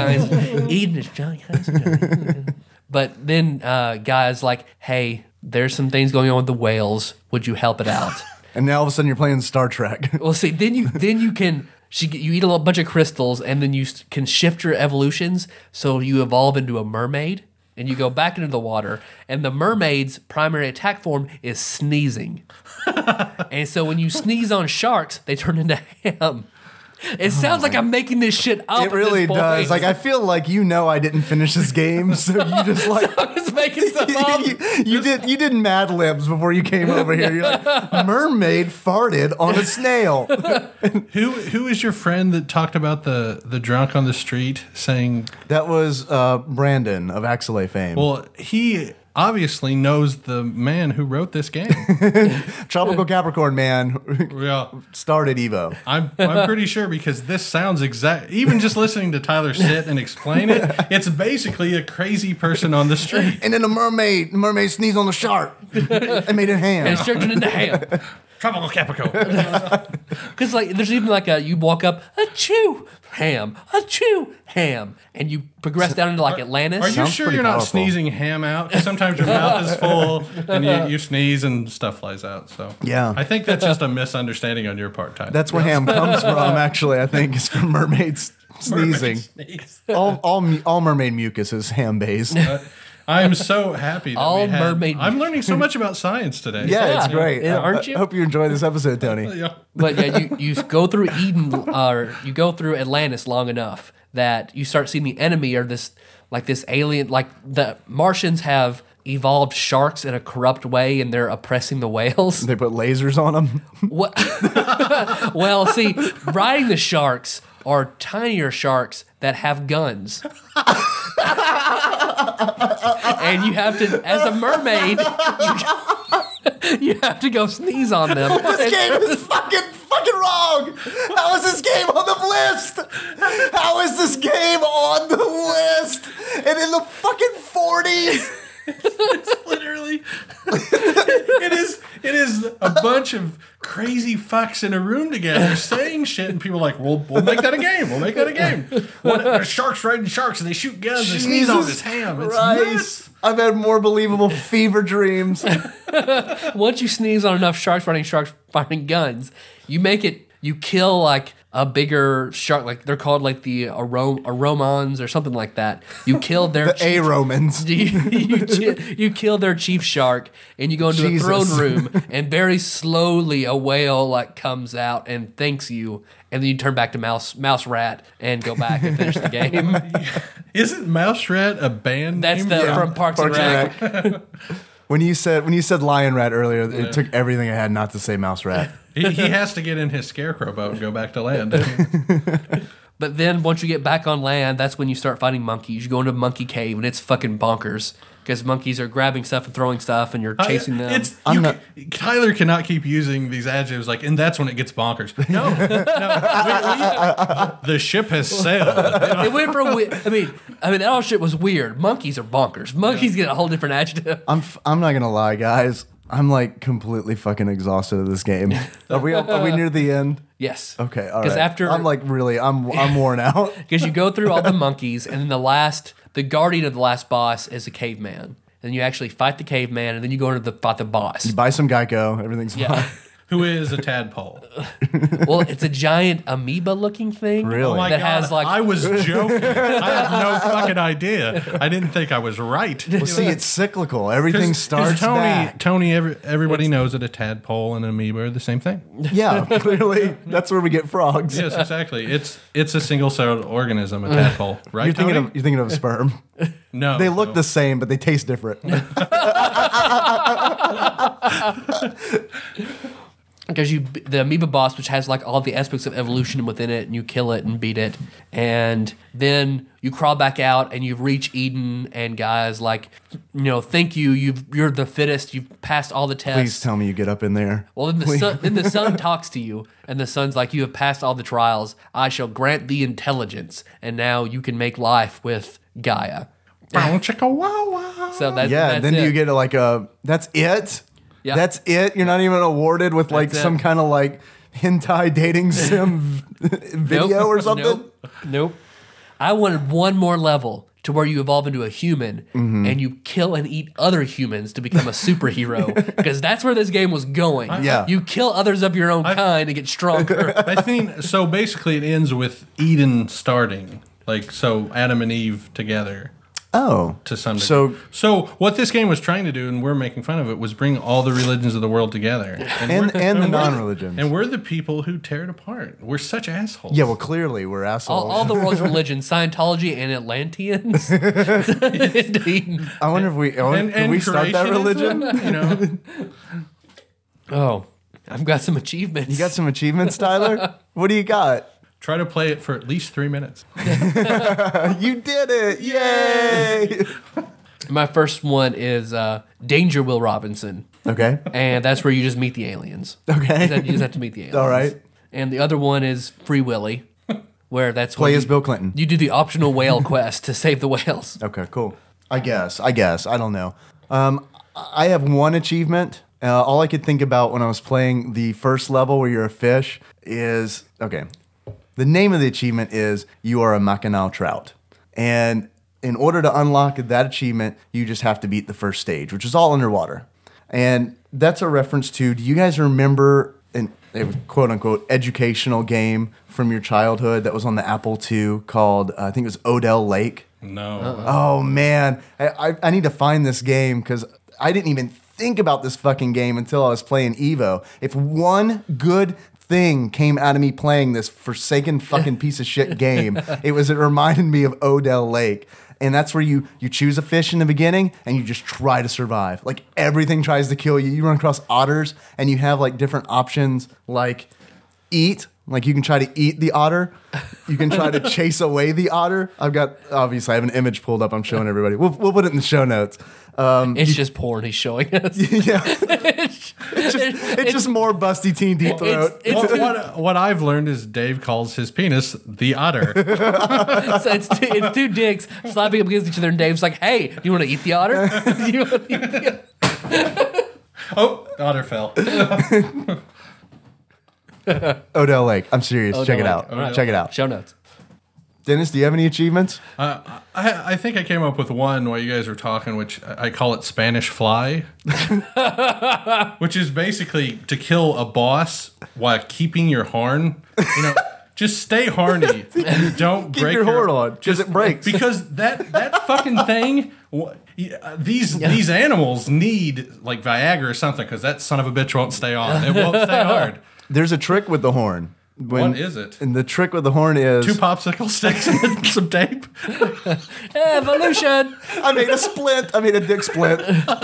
Gaia's vagina. But then Gaia's like, "Hey, there's some things going on with the whales. Would you help it out?" And now all of a sudden you're playing Star Trek. Well, see, then you can. You eat a bunch of crystals, and then you can shift your evolutions, so you evolve into a mermaid, and you go back into the water. And the mermaid's primary attack form is sneezing. And so when you sneeze on sharks, they turn into ham. It sounds like I'm making this shit up. It really at this point. does. Like, I feel like I didn't finish this game, so you just like I'm just making stuff up. you did Mad Libs before you came over here. You're like, mermaid farted on a snail. Who is your friend that talked about the drunk on the street saying? That was Brandon of Axelay fame. Well, he obviously knows the man who wrote this game. Tropical Capricorn man Yeah, started Evo. I'm pretty sure, because this sounds exact. Even just listening to Tyler sit and explain it, it's basically a crazy person on the street. And then the mermaid sneezed on the shark and made it ham. And it's turned into ham. Tropical Capricorn. Because like, there's even like you walk up, achoo, ham, achoo, ham, and you progress down into like Atlantis. Are you Sounds sure pretty you're not powerful. sneezing ham out? 'Cause sometimes your mouth is full and you sneeze and stuff flies out. So Yeah. I think that's just a misunderstanding on your part, Tyler. That's where ham comes from, actually, I think, is from mermaids sneezing. Sneeze. All mermaid mucus is ham based. I am so happy that All we had, mermaid- I'm learning so much about science today. Yeah, it's great. Yeah, aren't you? I hope you enjoy this episode, Tony. Yeah. But yeah, you go through Eden, or you go through Atlantis long enough that you start seeing the enemy, or this alien. Like the Martians have evolved sharks in a corrupt way, and they're oppressing the whales. They put lasers on them. What? Well, see, riding the sharks are tinier sharks that have guns. And you have to, as a mermaid, you have to go sneeze on them. This game is fucking wrong. How is this game on the list? How is this game on the list? And in the fucking 40s. Literally. It is a bunch of crazy fucks in a room together saying shit, and people are like, we'll make that a game. We'll make that a game. There's sharks riding sharks, and they shoot guns, and they sneeze on this ham. It's nuts. I've had more believable fever dreams. Once you sneeze on enough sharks firing guns, you kill like a bigger shark, like they're called like the Aromans or something like that. You kill their The A-Romans. you kill their chief shark, and you go into Jesus. a throne room, and very slowly a whale like comes out and thanks you, and then you turn back to mouse rat and go back and finish the game. Isn't Mouse Rat a band That's name? from Parks and Rec. When you said lion rat earlier, it took everything I had not to say mouse rat. He has to get in his scarecrow boat and go back to land. But then once you get back on land, that's when you start fighting monkeys. You go into Monkey Cave, and it's fucking bonkers. Because monkeys are grabbing stuff and throwing stuff, and you're chasing them. Tyler cannot keep using these adjectives like, and that's when it gets bonkers. No, the ship has sailed. It went from I mean that all shit was weird. Monkeys are bonkers. Monkeys get a whole different adjective. I'm not gonna lie, guys. I'm like completely fucking exhausted of this game. Are we near the end? Yes. Okay, all right. Because after I'm like really, I'm worn out. because you go through all the monkeys, and then the guardian of the last boss is a caveman. And you actually fight the caveman, and then you go into fight the boss. Buy some Geico, everything's Yeah. fine. Who is a tadpole? Well, it's a giant amoeba-looking thing. Really? Oh my that God, has like I was joking. I had no fucking idea. I didn't think I was right. Well, see, it's cyclical. Everything starts back. Everybody knows that a tadpole and an amoeba are the same thing. Yeah, clearly that's where we get frogs. Yes, exactly. It's a single-celled organism, a tadpole, right? You're thinking Tony? of a sperm. No, They look the same, but they taste different. because the amoeba boss, which has like all the aspects of evolution within it, and you kill it and beat it, and then you crawl back out and you reach Eden, and guys like, thank you, you're the fittest, you've passed all the tests. Please tell me you get up in there. Well, then the sun talks to you, and the sun's like, you have passed all the trials. I shall grant thee intelligence, and now you can make life with Gaia. Bow, chicka, wow, wow. So that's Then it. you get like that's it. Yeah. That's it. You're not even awarded with like That's it. some kind of like hentai dating sim video Nope. or something. Nope. I wanted one more level to where you evolve into a human and you kill and eat other humans to become a superhero, because that's where this game was going. Yeah. You kill others of your own kind and get stronger. I think so. Basically, it ends with Eden starting, like so Adam and Eve together. Oh, To some degree. So what this game was trying to do, and we're making fun of it, was bring all the religions of the world together, and the we're- non-religions. And we're the people who tear it apart. We're such assholes. Yeah, well, clearly we're assholes. all the world's religions, Scientology and Atlanteans. Into Eden. I wonder if we can we start that religion. creationism, Oh, I've got some achievements. You got some achievements, Tyler? What do you got? Try to play it for at least 3 minutes. You did it! Yay! My first one is Danger Will Robinson, Okay. and that's where you just meet the aliens. Okay. You just have to meet the aliens. All right. And the other one is Free Willy, where that's Play when as Bill Clinton. You do the optional whale quest to save the whales. Okay, cool. I guess. I don't know. I have one achievement. All I could think about when I was playing the first level where you're a fish is, okay, the name of the achievement is You Are a Mackinaw Trout. And in order to unlock that achievement, you just have to beat the first stage, which is all underwater. And that's a reference to, do you guys remember a quote-unquote educational game from your childhood that was on the Apple II called, I think it was Odell Lake? No. Oh man, I need to find this game because I didn't even think about this fucking game until I was playing Evo. If one good thing came out of me playing this forsaken fucking piece of shit game, it reminded me of Odell Lake. And that's where you choose a fish in the beginning and you just try to survive. Like everything tries to kill you. You run across otters and you have like different options like eat. Like you can try to eat the otter. You can try to chase away the otter. I have an image pulled up. I'm showing everybody. We'll put it in the show notes. It's just porn he's showing us. Yeah. It's just more busty teen deep throat. What I've learned is Dave calls his penis the otter. So it's two dicks slapping up against each other, and Dave's like, "Hey, do you want to eat the otter? Do you want to eat the otter?" Oh, otter fell. Odell Lake. I'm serious. Odell Check it Lake. out. All right. Check it out. Show notes. Dennis, do you have any achievements? I think I came up with one while you guys were talking, which I call it Spanish Fly, which is basically to kill a boss while keeping your horn. Just stay horny. Don't Keep break your horn on because it breaks. Because that fucking thing. These animals need like Viagra or something because that son of a bitch won't stay on. It won't stay hard. There's a trick with the horn. What is it? And the trick with the horn is 2 popsicle sticks and some tape. Evolution. I made a splint. I made a dick splint.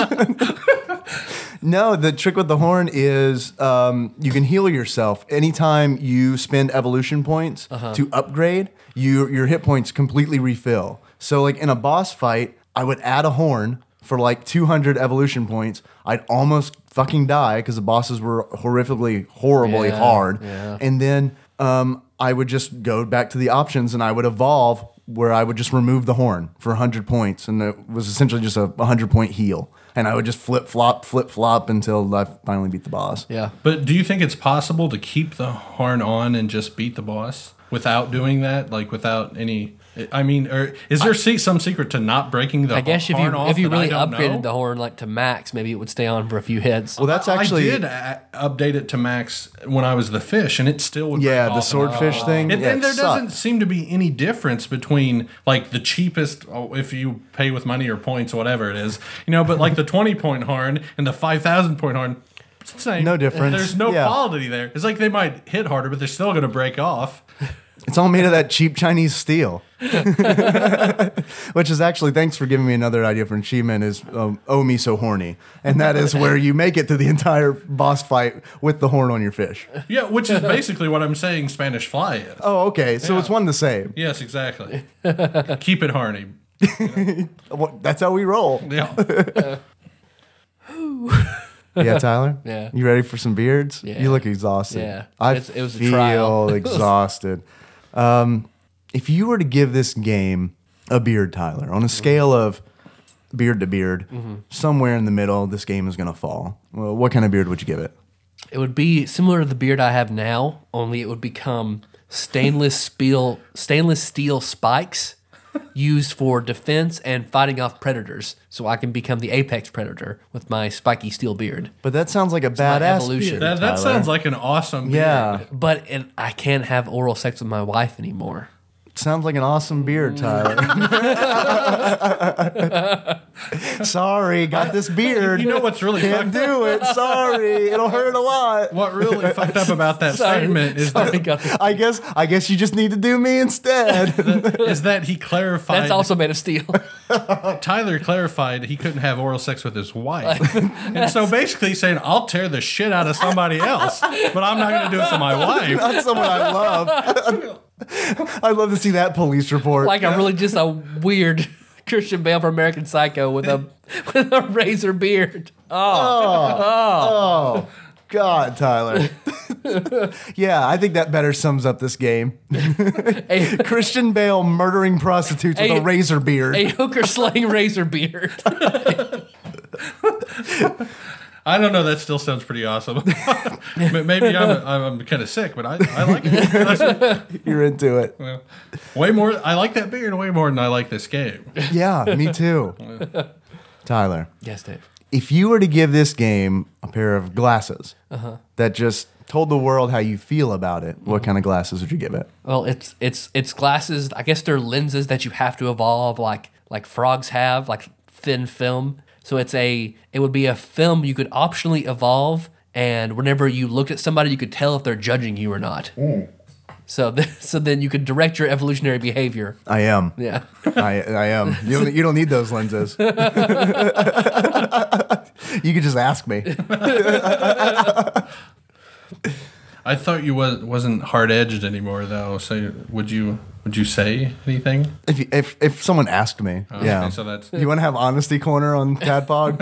No, the trick with the horn is you can heal yourself anytime you spend evolution points to upgrade. Your hit points completely refill. So, like in a boss fight, I would add a horn for like 200 evolution points. I'd almost fucking die because the bosses were horrifically, hard. Yeah. And then I would just go back to the options and I would evolve where I would just remove the horn for 100 points, and it was essentially just a 100-point heal. And I would just flip flop until I finally beat the boss. Yeah. But do you think it's possible to keep the horn on and just beat the boss without doing that? Like without any... I mean, or is there some secret to not breaking the horn off? I guess if you really that I don't upgraded know? the horn like to max, maybe it would stay on for a few hits. Well, that's actually... I did update it to max when I was the fish, and it still would Yeah, break the off. swordfish thing. And, yeah, and there it doesn't sucked. seem to be any difference between like the cheapest, if you pay with money or points, whatever it is, but like the 20-point horn and the 5,000-point horn, it's the same. No difference. There's no Yeah. quality there. It's like they might hit harder, but they're still going to break off. It's all made of that cheap Chinese steel. Which is actually, thanks for giving me another idea for an achievement, is Oh Me So Horny. And that is where you make it to the entire boss fight with the horn on your fish. Yeah, which is basically what I'm saying Spanish Fly is. Oh, okay. So it's one the same. Yes, exactly. Keep it horny. Well, that's how we roll. Yeah. Yeah, Tyler? Yeah. You ready for some beards? Yeah. You look exhausted. Yeah. I It was a feel trial. exhausted. If you were to give this game a beard, Tyler, on a scale of beard to beard, somewhere in the middle, this game is going to fall. Well, what kind of beard would you give it? It would be similar to the beard I have now, only it would become stainless steel spikes used for defense and fighting off predators. So I can become the apex predator with my spiky steel beard. But that sounds like a badass evolution. beard, That Tyler. sounds like an awesome beard. Yeah. But I can't have oral sex with my wife anymore. Sounds like an awesome beard, Tyler. Sorry, got this beard. You know what's really Can't fucked up? do it. Sorry, it'll hurt a lot. What really fucked up about that statement is Sorry, got this. I guess you just need to do me instead. that he clarified. That's also made of steel. Tyler clarified he couldn't have oral sex with his wife, and so basically he's saying I'll tear the shit out of somebody else, but I'm not going to do it to my wife. Not someone I love. I'd love to see that police report. Like a really just a weird Christian Bale from American Psycho with a razor beard. Oh, God, Tyler. Yeah, I think that better sums up this game. A, Christian Bale murdering prostitutes with a razor beard. a hooker slaying razor beard. I don't know. That still sounds pretty awesome. Maybe I'm kind of sick, but I like it. You're into it. Well, way more. I like that beard way more than I like this game. Yeah, me too. Tyler, Yes, Dave. if you were to give this game a pair of glasses that just told the world how you feel about it, what kind of glasses would you give it? Well, it's glasses. I guess they're lenses that you have to evolve, like frogs have, like thin film. So it would be a film you could optionally evolve, and whenever you looked at somebody, you could tell if they're judging you or not. So then you could direct your evolutionary behavior. I am. Yeah. I am. You don't need those lenses. You could just ask me. I thought you wasn't hard edged anymore though. So would you say anything? If someone asked me, yeah. Okay, so that's You want to have honesty corner on Tadpog?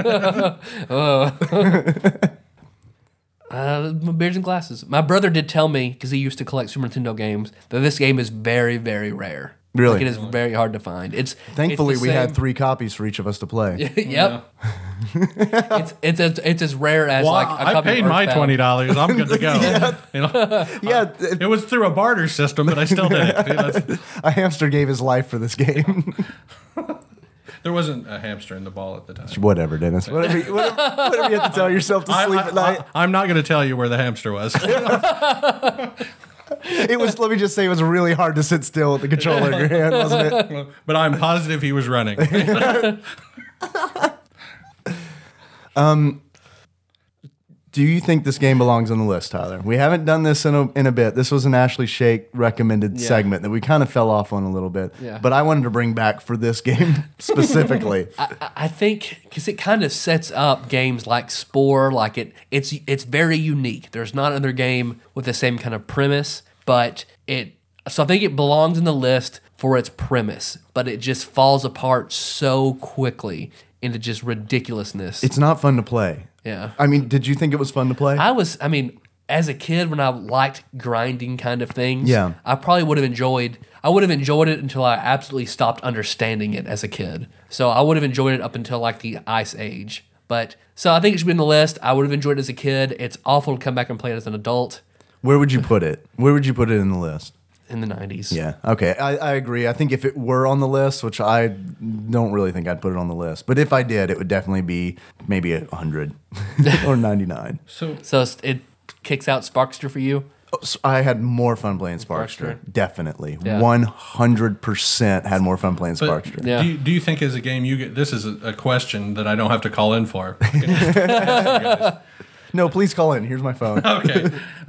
Beards and glasses. My brother did tell me, because he used to collect Super Nintendo games, that this game is very, very rare. Really? Like it is very hard to find. Thankfully, it's the we had same- 3 copies for each of us to play. Yep. it's as rare as well, like a I copy paid of my Earthbound. $20. I'm good to go. Yeah, It was through a barter system, but I still did it. a hamster gave his life for this game. There wasn't a hamster in the ball at the time. Whatever, Dennis. Whatever you have to tell yourself to sleep at night. I'm not going to tell you where the hamster was. It was. Let me just say, it was really hard to sit still with the controller in your hand, wasn't it? But I'm positive he was running. Do you think this game belongs on the list, Tyler? We haven't done this in a bit. This was an Ashley Shake recommended segment that we kind of fell off on a little bit. Yeah. But I wanted to bring back for this game specifically. I think because it kind of sets up games like Spore, like it's very unique. There's not another game with the same kind of premise, but so I think it belongs in the list for its premise, but it just falls apart so quickly into just ridiculousness. It's not fun to play. Yeah. I mean, did you think it was fun to play? I mean, as a kid, when I liked grinding kind of things, Yeah. I probably would have enjoyed. I would have enjoyed it until I absolutely stopped understanding it as a kid. So I would have enjoyed it up until like the Ice Age. But so I think it should be on the list. I would have enjoyed it as a kid. It's awful to come back and play it as an adult Where would you put it? Where would you put it in the list? in the 90s. Yeah. Okay. I agree. I think if it were on the list, which I don't really think I'd put it on the list, but if I did, it would definitely be maybe 100 or 99. So So it kicks out Sparkster for you. So I had more fun playing Sparkster. Sparkster. Definitely. Yeah. 100% had more fun playing but Sparkster. Yeah. do you think as a game you get, this is a question that I don't have to call in for. No, please call in. Here's my phone. Okay.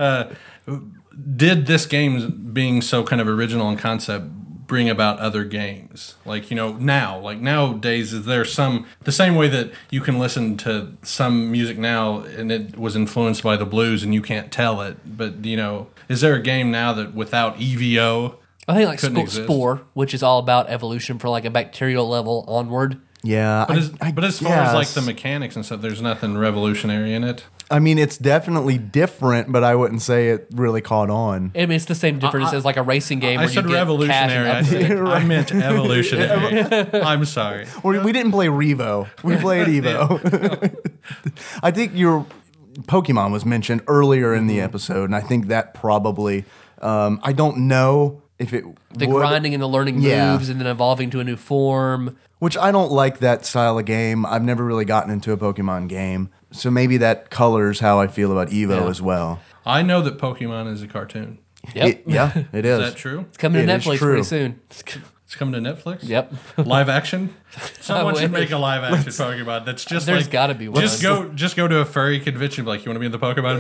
Did this game being so kind of original in concept bring about other games? Like, nowadays, is there the same way that you can listen to some music now and it was influenced by the blues and you can't tell it, but, is there a game now that without EVO? I think like Couldn't exist. Spore, which is all about evolution for like a bacterial level onward. Yeah. But as far as like guess. the mechanics and stuff, there's nothing revolutionary in it. I mean, it's definitely different, but I wouldn't say it really caught on. I mean, it's the same difference as like a racing game. I where said you get revolutionary. cash and upgrade. I meant evolutionary. I'm sorry. We didn't play Revo. We played Evo. I think your Pokemon was mentioned earlier in the episode, and I think that probably, I don't know if it The would, grinding and the learning Yeah. moves and then evolving to a new form. which I don't like that style of game. I've never really gotten into a Pokemon game, so maybe that colors how I feel about Evo Yeah. as well. I know that Pokemon is a cartoon. Yep. It is. Is that true? It's coming to It is Netflix true. pretty soon. It's coming to Netflix? Yep. Live action? Someone I should wish. make a live action Pokemon that's just There's like gotta be one. Just go to a furry convention and be like, you want to be in the Pokemon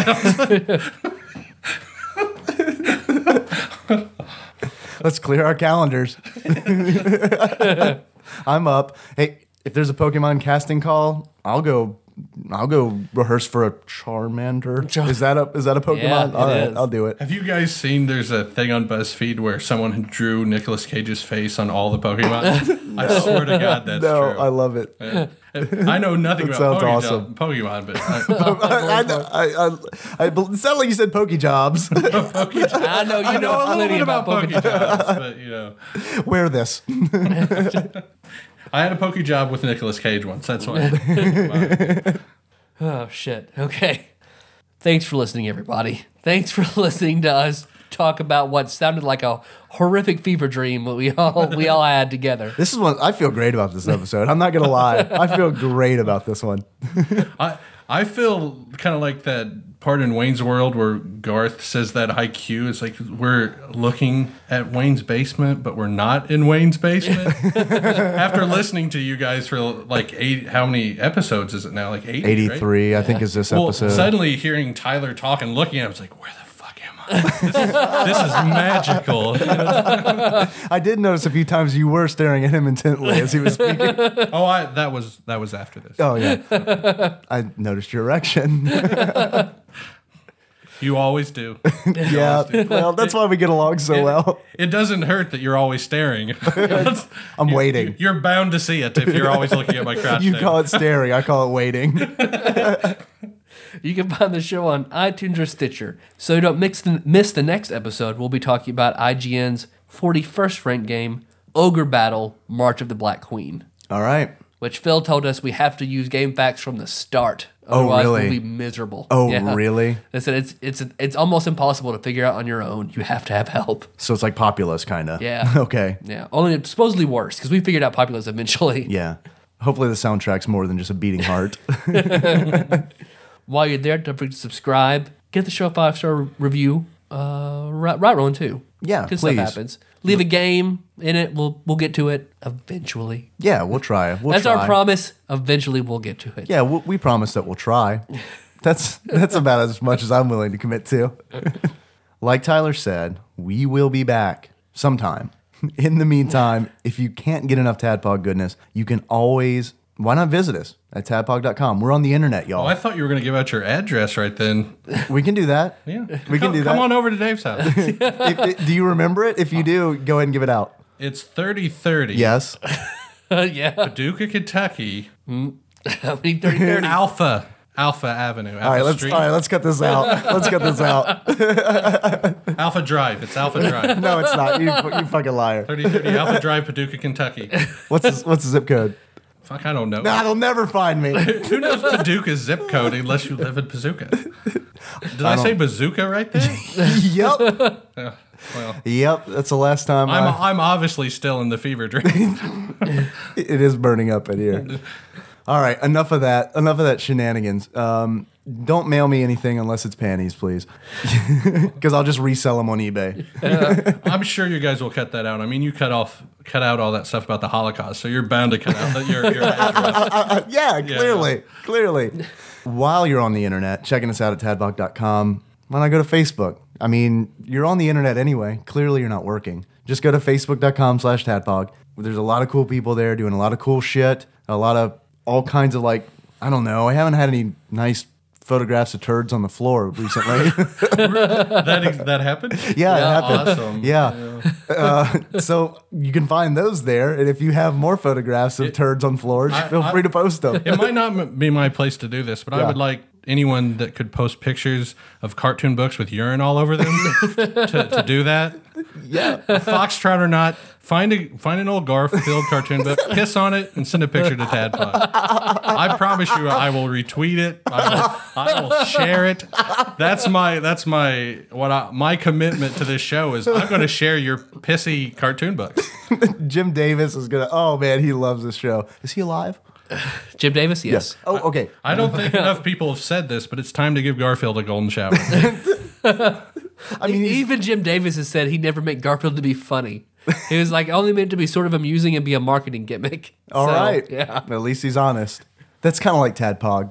movie? Let's clear our calendars. I'm up. Hey, if there's a Pokemon casting call, I'll go rehearse for a Charmander. Is that a Pokemon? Yeah, All it right, is. I'll do it. Have you guys seen there's a thing on BuzzFeed where someone drew Nicolas Cage's face on all the Pokemon? I swear to God that's No, true. I love it. I know nothing That about sounds awesome. Pokemon, but It sounded like you said Pokejobs. I know you know a little plenty bit about Pokemon. Pokejobs, but Wear this. I had a Pokejob with Nicolas Cage once. That's why. Oh shit. Okay. Thanks for listening, everybody. Thanks for listening to us talk about what sounded like a horrific fever dream that we all had together. This is one I feel great about this episode. I'm not gonna lie. I feel great about this one. I feel kind of like that part in Wayne's World where Garth says that IQ is like we're looking at Wayne's basement, but we're not in Wayne's basement. After listening to you guys for like how many episodes is it now? Like 80, 83, right? I think, is this Well, episode. suddenly hearing Tyler talk and looking at him, it's like, where the fuck am I? This is magical. I did notice a few times you were staring at him intently as he was speaking. Oh, that was after this. Oh yeah, I noticed your erection. You always do. Yeah, well, that's why we get along so well. It doesn't hurt that you're always staring. I'm waiting. You're bound to see it if you're always looking at my crotch. You there. call it staring. I call it waiting. You can find the show on iTunes or Stitcher. So you don't miss the next episode, we'll be talking about IGN's 41st ranked game, Ogre Battle: March of the Black Queen, All right. which Phil told us we have to use game facts from the start. Oh, Otherwise, really? we'll be miserable. Oh, Yeah. really? They said it's almost impossible to figure out on your own. You have to have help. So it's like Populous, kind of. Yeah. Okay. Yeah, only supposedly worse because we figured out Populous eventually. Yeah. Hopefully the soundtrack's more than just a beating heart. While you're there, don't forget to subscribe. Give the show a 5-star review. Right rolling too. Yeah, Good please. stuff happens. Leave a game in it. We'll get to it eventually. Yeah, we'll try. That's our promise. Eventually, we'll get to it. Yeah, we promise that we'll try. That's about as much as I'm willing to commit to. Like Tyler said, we will be back sometime. In the meantime, if you can't get enough Tadpog goodness, you can always, why not visit us at tadpog.com. We're on the internet, y'all. Oh, I thought you were going to give out your address right then. We can do that. Yeah, We can do that. Come on over to Dave's house. Do you remember it? If you do, go ahead and give it out. It's 3030. Yes. Yeah. Paducah, Kentucky. How many 30-30? Alpha Alpha Avenue. Alpha All right, Street. let's cut this out. Let's cut this out. Alpha Drive. It's Alpha Drive. No, it's not. You fucking liar. 3030 Alpha Drive, Paducah, Kentucky. What's the zip code? Fuck, I don't know. Nah, they'll never find me. Who knows Paducah's zip code unless you live in Pazuka? Did I say bazooka right there? Yep. Well, Yep. That's the last time I'm obviously still in the fever dream. it is burning up in here. All right, enough of that. Enough of that shenanigans. Don't mail me anything unless it's panties, please, because I'll just resell them on eBay. I'm sure you guys will cut that out. I mean, you cut out all that stuff about the Holocaust, so you're bound to cut out your address. Yeah, clearly. While you're on the internet, checking us out at tadbog.com, why not go to Facebook? I mean, you're on the internet anyway. Clearly, you're not working. Just go to facebook.com/tadpog. There's a lot of cool people there doing a lot of cool shit. A lot of all kinds of like, I don't know. I haven't had any nice photographs of turds on the floor recently. That happened? Yeah, it happened. Awesome. Yeah. So you can find those there. And if you have more photographs of turds on floors, feel free to post them. It might not be my place to do this, but I would like anyone that could post pictures of cartoon books with urine all over them to do that. Yeah. Foxtrot or not, find an old Garfield cartoon book, piss on it, and send a picture to Tadpog. I promise you, I will retweet it. I will share it. That's my commitment to this show is I'm going to share your pissy cartoon books. Jim Davis is going to, oh man, he loves this show. Is he alive? Jim Davis, yes. Oh, okay. I don't think enough people have said this, but it's time to give Garfield a golden shower. I mean, Even Jim Davis has said he never meant Garfield to be funny. He was like only meant to be sort of amusing and be a marketing gimmick. all right. Yeah. At least he's honest. That's kind of like Tadpog.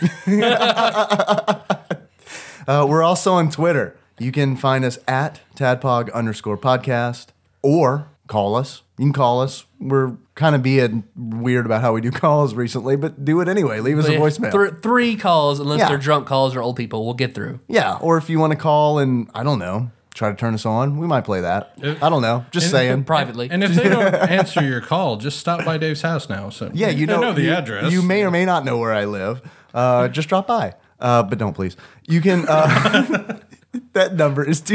We're also on Twitter. You can find us at Tadpog_podcast or call us. You can call us. We're kind of being weird about how we do calls recently, but do it anyway. Leave us a voicemail. Three calls, unless Yeah. they're drunk calls or old people, we'll get through. Yeah, or if you want to call and, I don't know, try to turn us on, we might play that. I don't know. Just saying. Privately. And if they don't answer your call, just stop by Dave's house now. So Yeah, you know the address. You may or may not know where I live. Just drop by. But don't please. You can that number is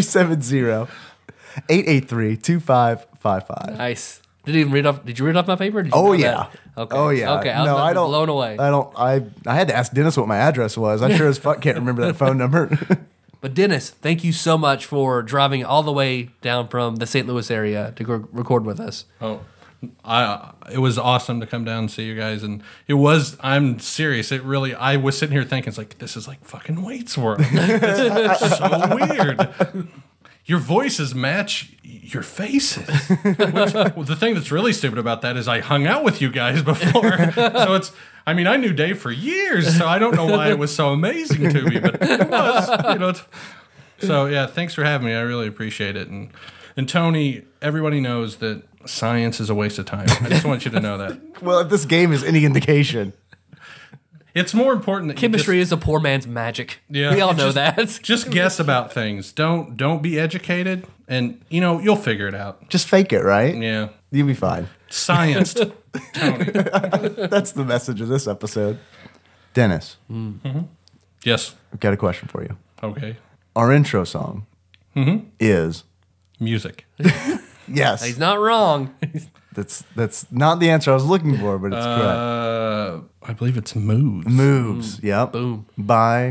270-883-2555. Nice. Did you read off my paper? Did you Oh know yeah. that? Okay. Oh yeah. Okay. I was blown away. I had to ask Dennis what my address was. I sure as fuck can't remember that phone number. But Dennis, thank you so much for driving all the way down from the St. Louis area to go record with us. Oh, it was awesome to come down and see you guys, and it was. I'm serious. It really. I was sitting here thinking, it's like this is like fucking Waits World. It's so weird. Your voices match your faces. Well, the thing that's really stupid about that is I hung out with you guys before, so it's. I mean, I knew Dave for years, so I don't know why it was so amazing to me, but it was. So yeah, thanks for having me. I really appreciate it, and Tony, everybody knows that science is a waste of time. I just want you to know that. Well, if this game is any indication. It's more important that Chemistry is a poor man's magic. Yeah. We all know that. just guess about things. Don't be educated, and you'll figure it out. Just fake it, right? Yeah, You'll be fine. science, Tony. That's the message of this episode. Dennis, Yes. I've got a question for you. Okay. Our intro song is Music. yes. He's not wrong. That's not the answer I was looking for, but it's correct. I believe it's Moves. Moves. Yep. Boom. By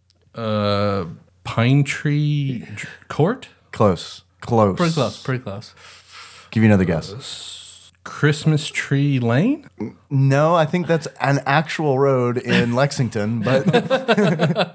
Pine Tree Court. close. Pretty close. Give you another guess. Christmas Tree Lane. No, I think that's an actual road in Lexington, but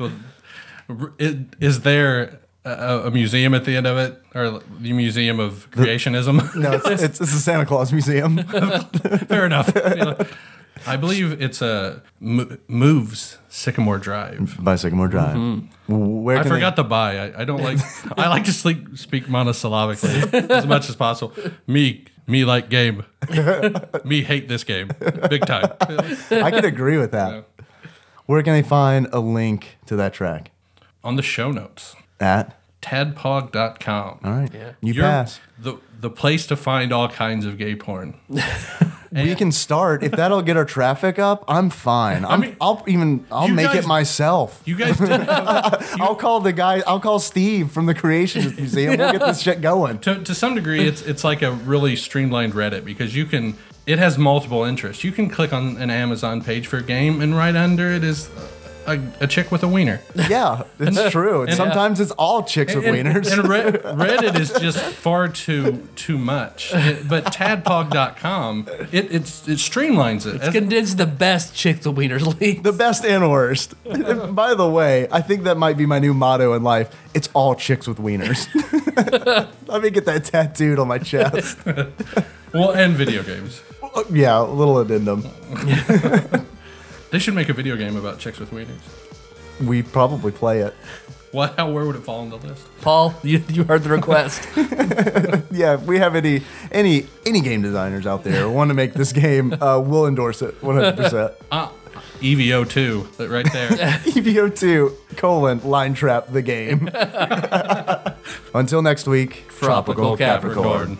Is there a museum at the end of it, or the Museum of Creationism? no, it's the Santa Claus Museum. Fair enough. I believe it's a Moves Sycamore Drive. By Sycamore Drive. Where I can forgot the by. I don't like. I like to speak monosyllabically as much as possible. Me like game. Me hate this game big time. I could agree with that. Where can they find a link to that track? On the show notes. At tadpog.com. All right. Yeah. You pass. The place to find all kinds of gay porn. We can start. If that'll get our traffic up, I'm fine. I'll You make guys- it myself. You guys didn't know, I'll call Steve from the Creations Museum. We'll get this shit going. to some degree, it's like a really streamlined Reddit because it has multiple interests. You can click on an Amazon page for a game, and right under it is a chick with a wiener. Yeah, it's true. And sometimes it's all chicks with wieners. And Reddit is just far too much. But tadpog.com, it streamlines it. It's condensed the best chicks with wieners league. The best and worst. By the way, I think that might be my new motto in life. It's all chicks with wieners. Let me get that tattooed on my chest. Well, and video games. Yeah, a little addendum. They should make a video game about chicks with wieners. We probably play it. Where would it fall on the list? Paul, you heard the request. Yeah, if we have any game designers out there who want to make this game, we'll endorse it 100%. EVO2, that right there. EVO2, line trap the game. Until next week, Tropical Capricorn.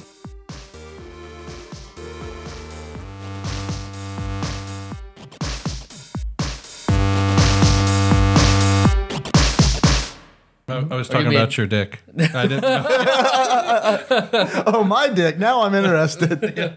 I was talking about your dick. I didn't know. Oh, my dick. Now I'm interested.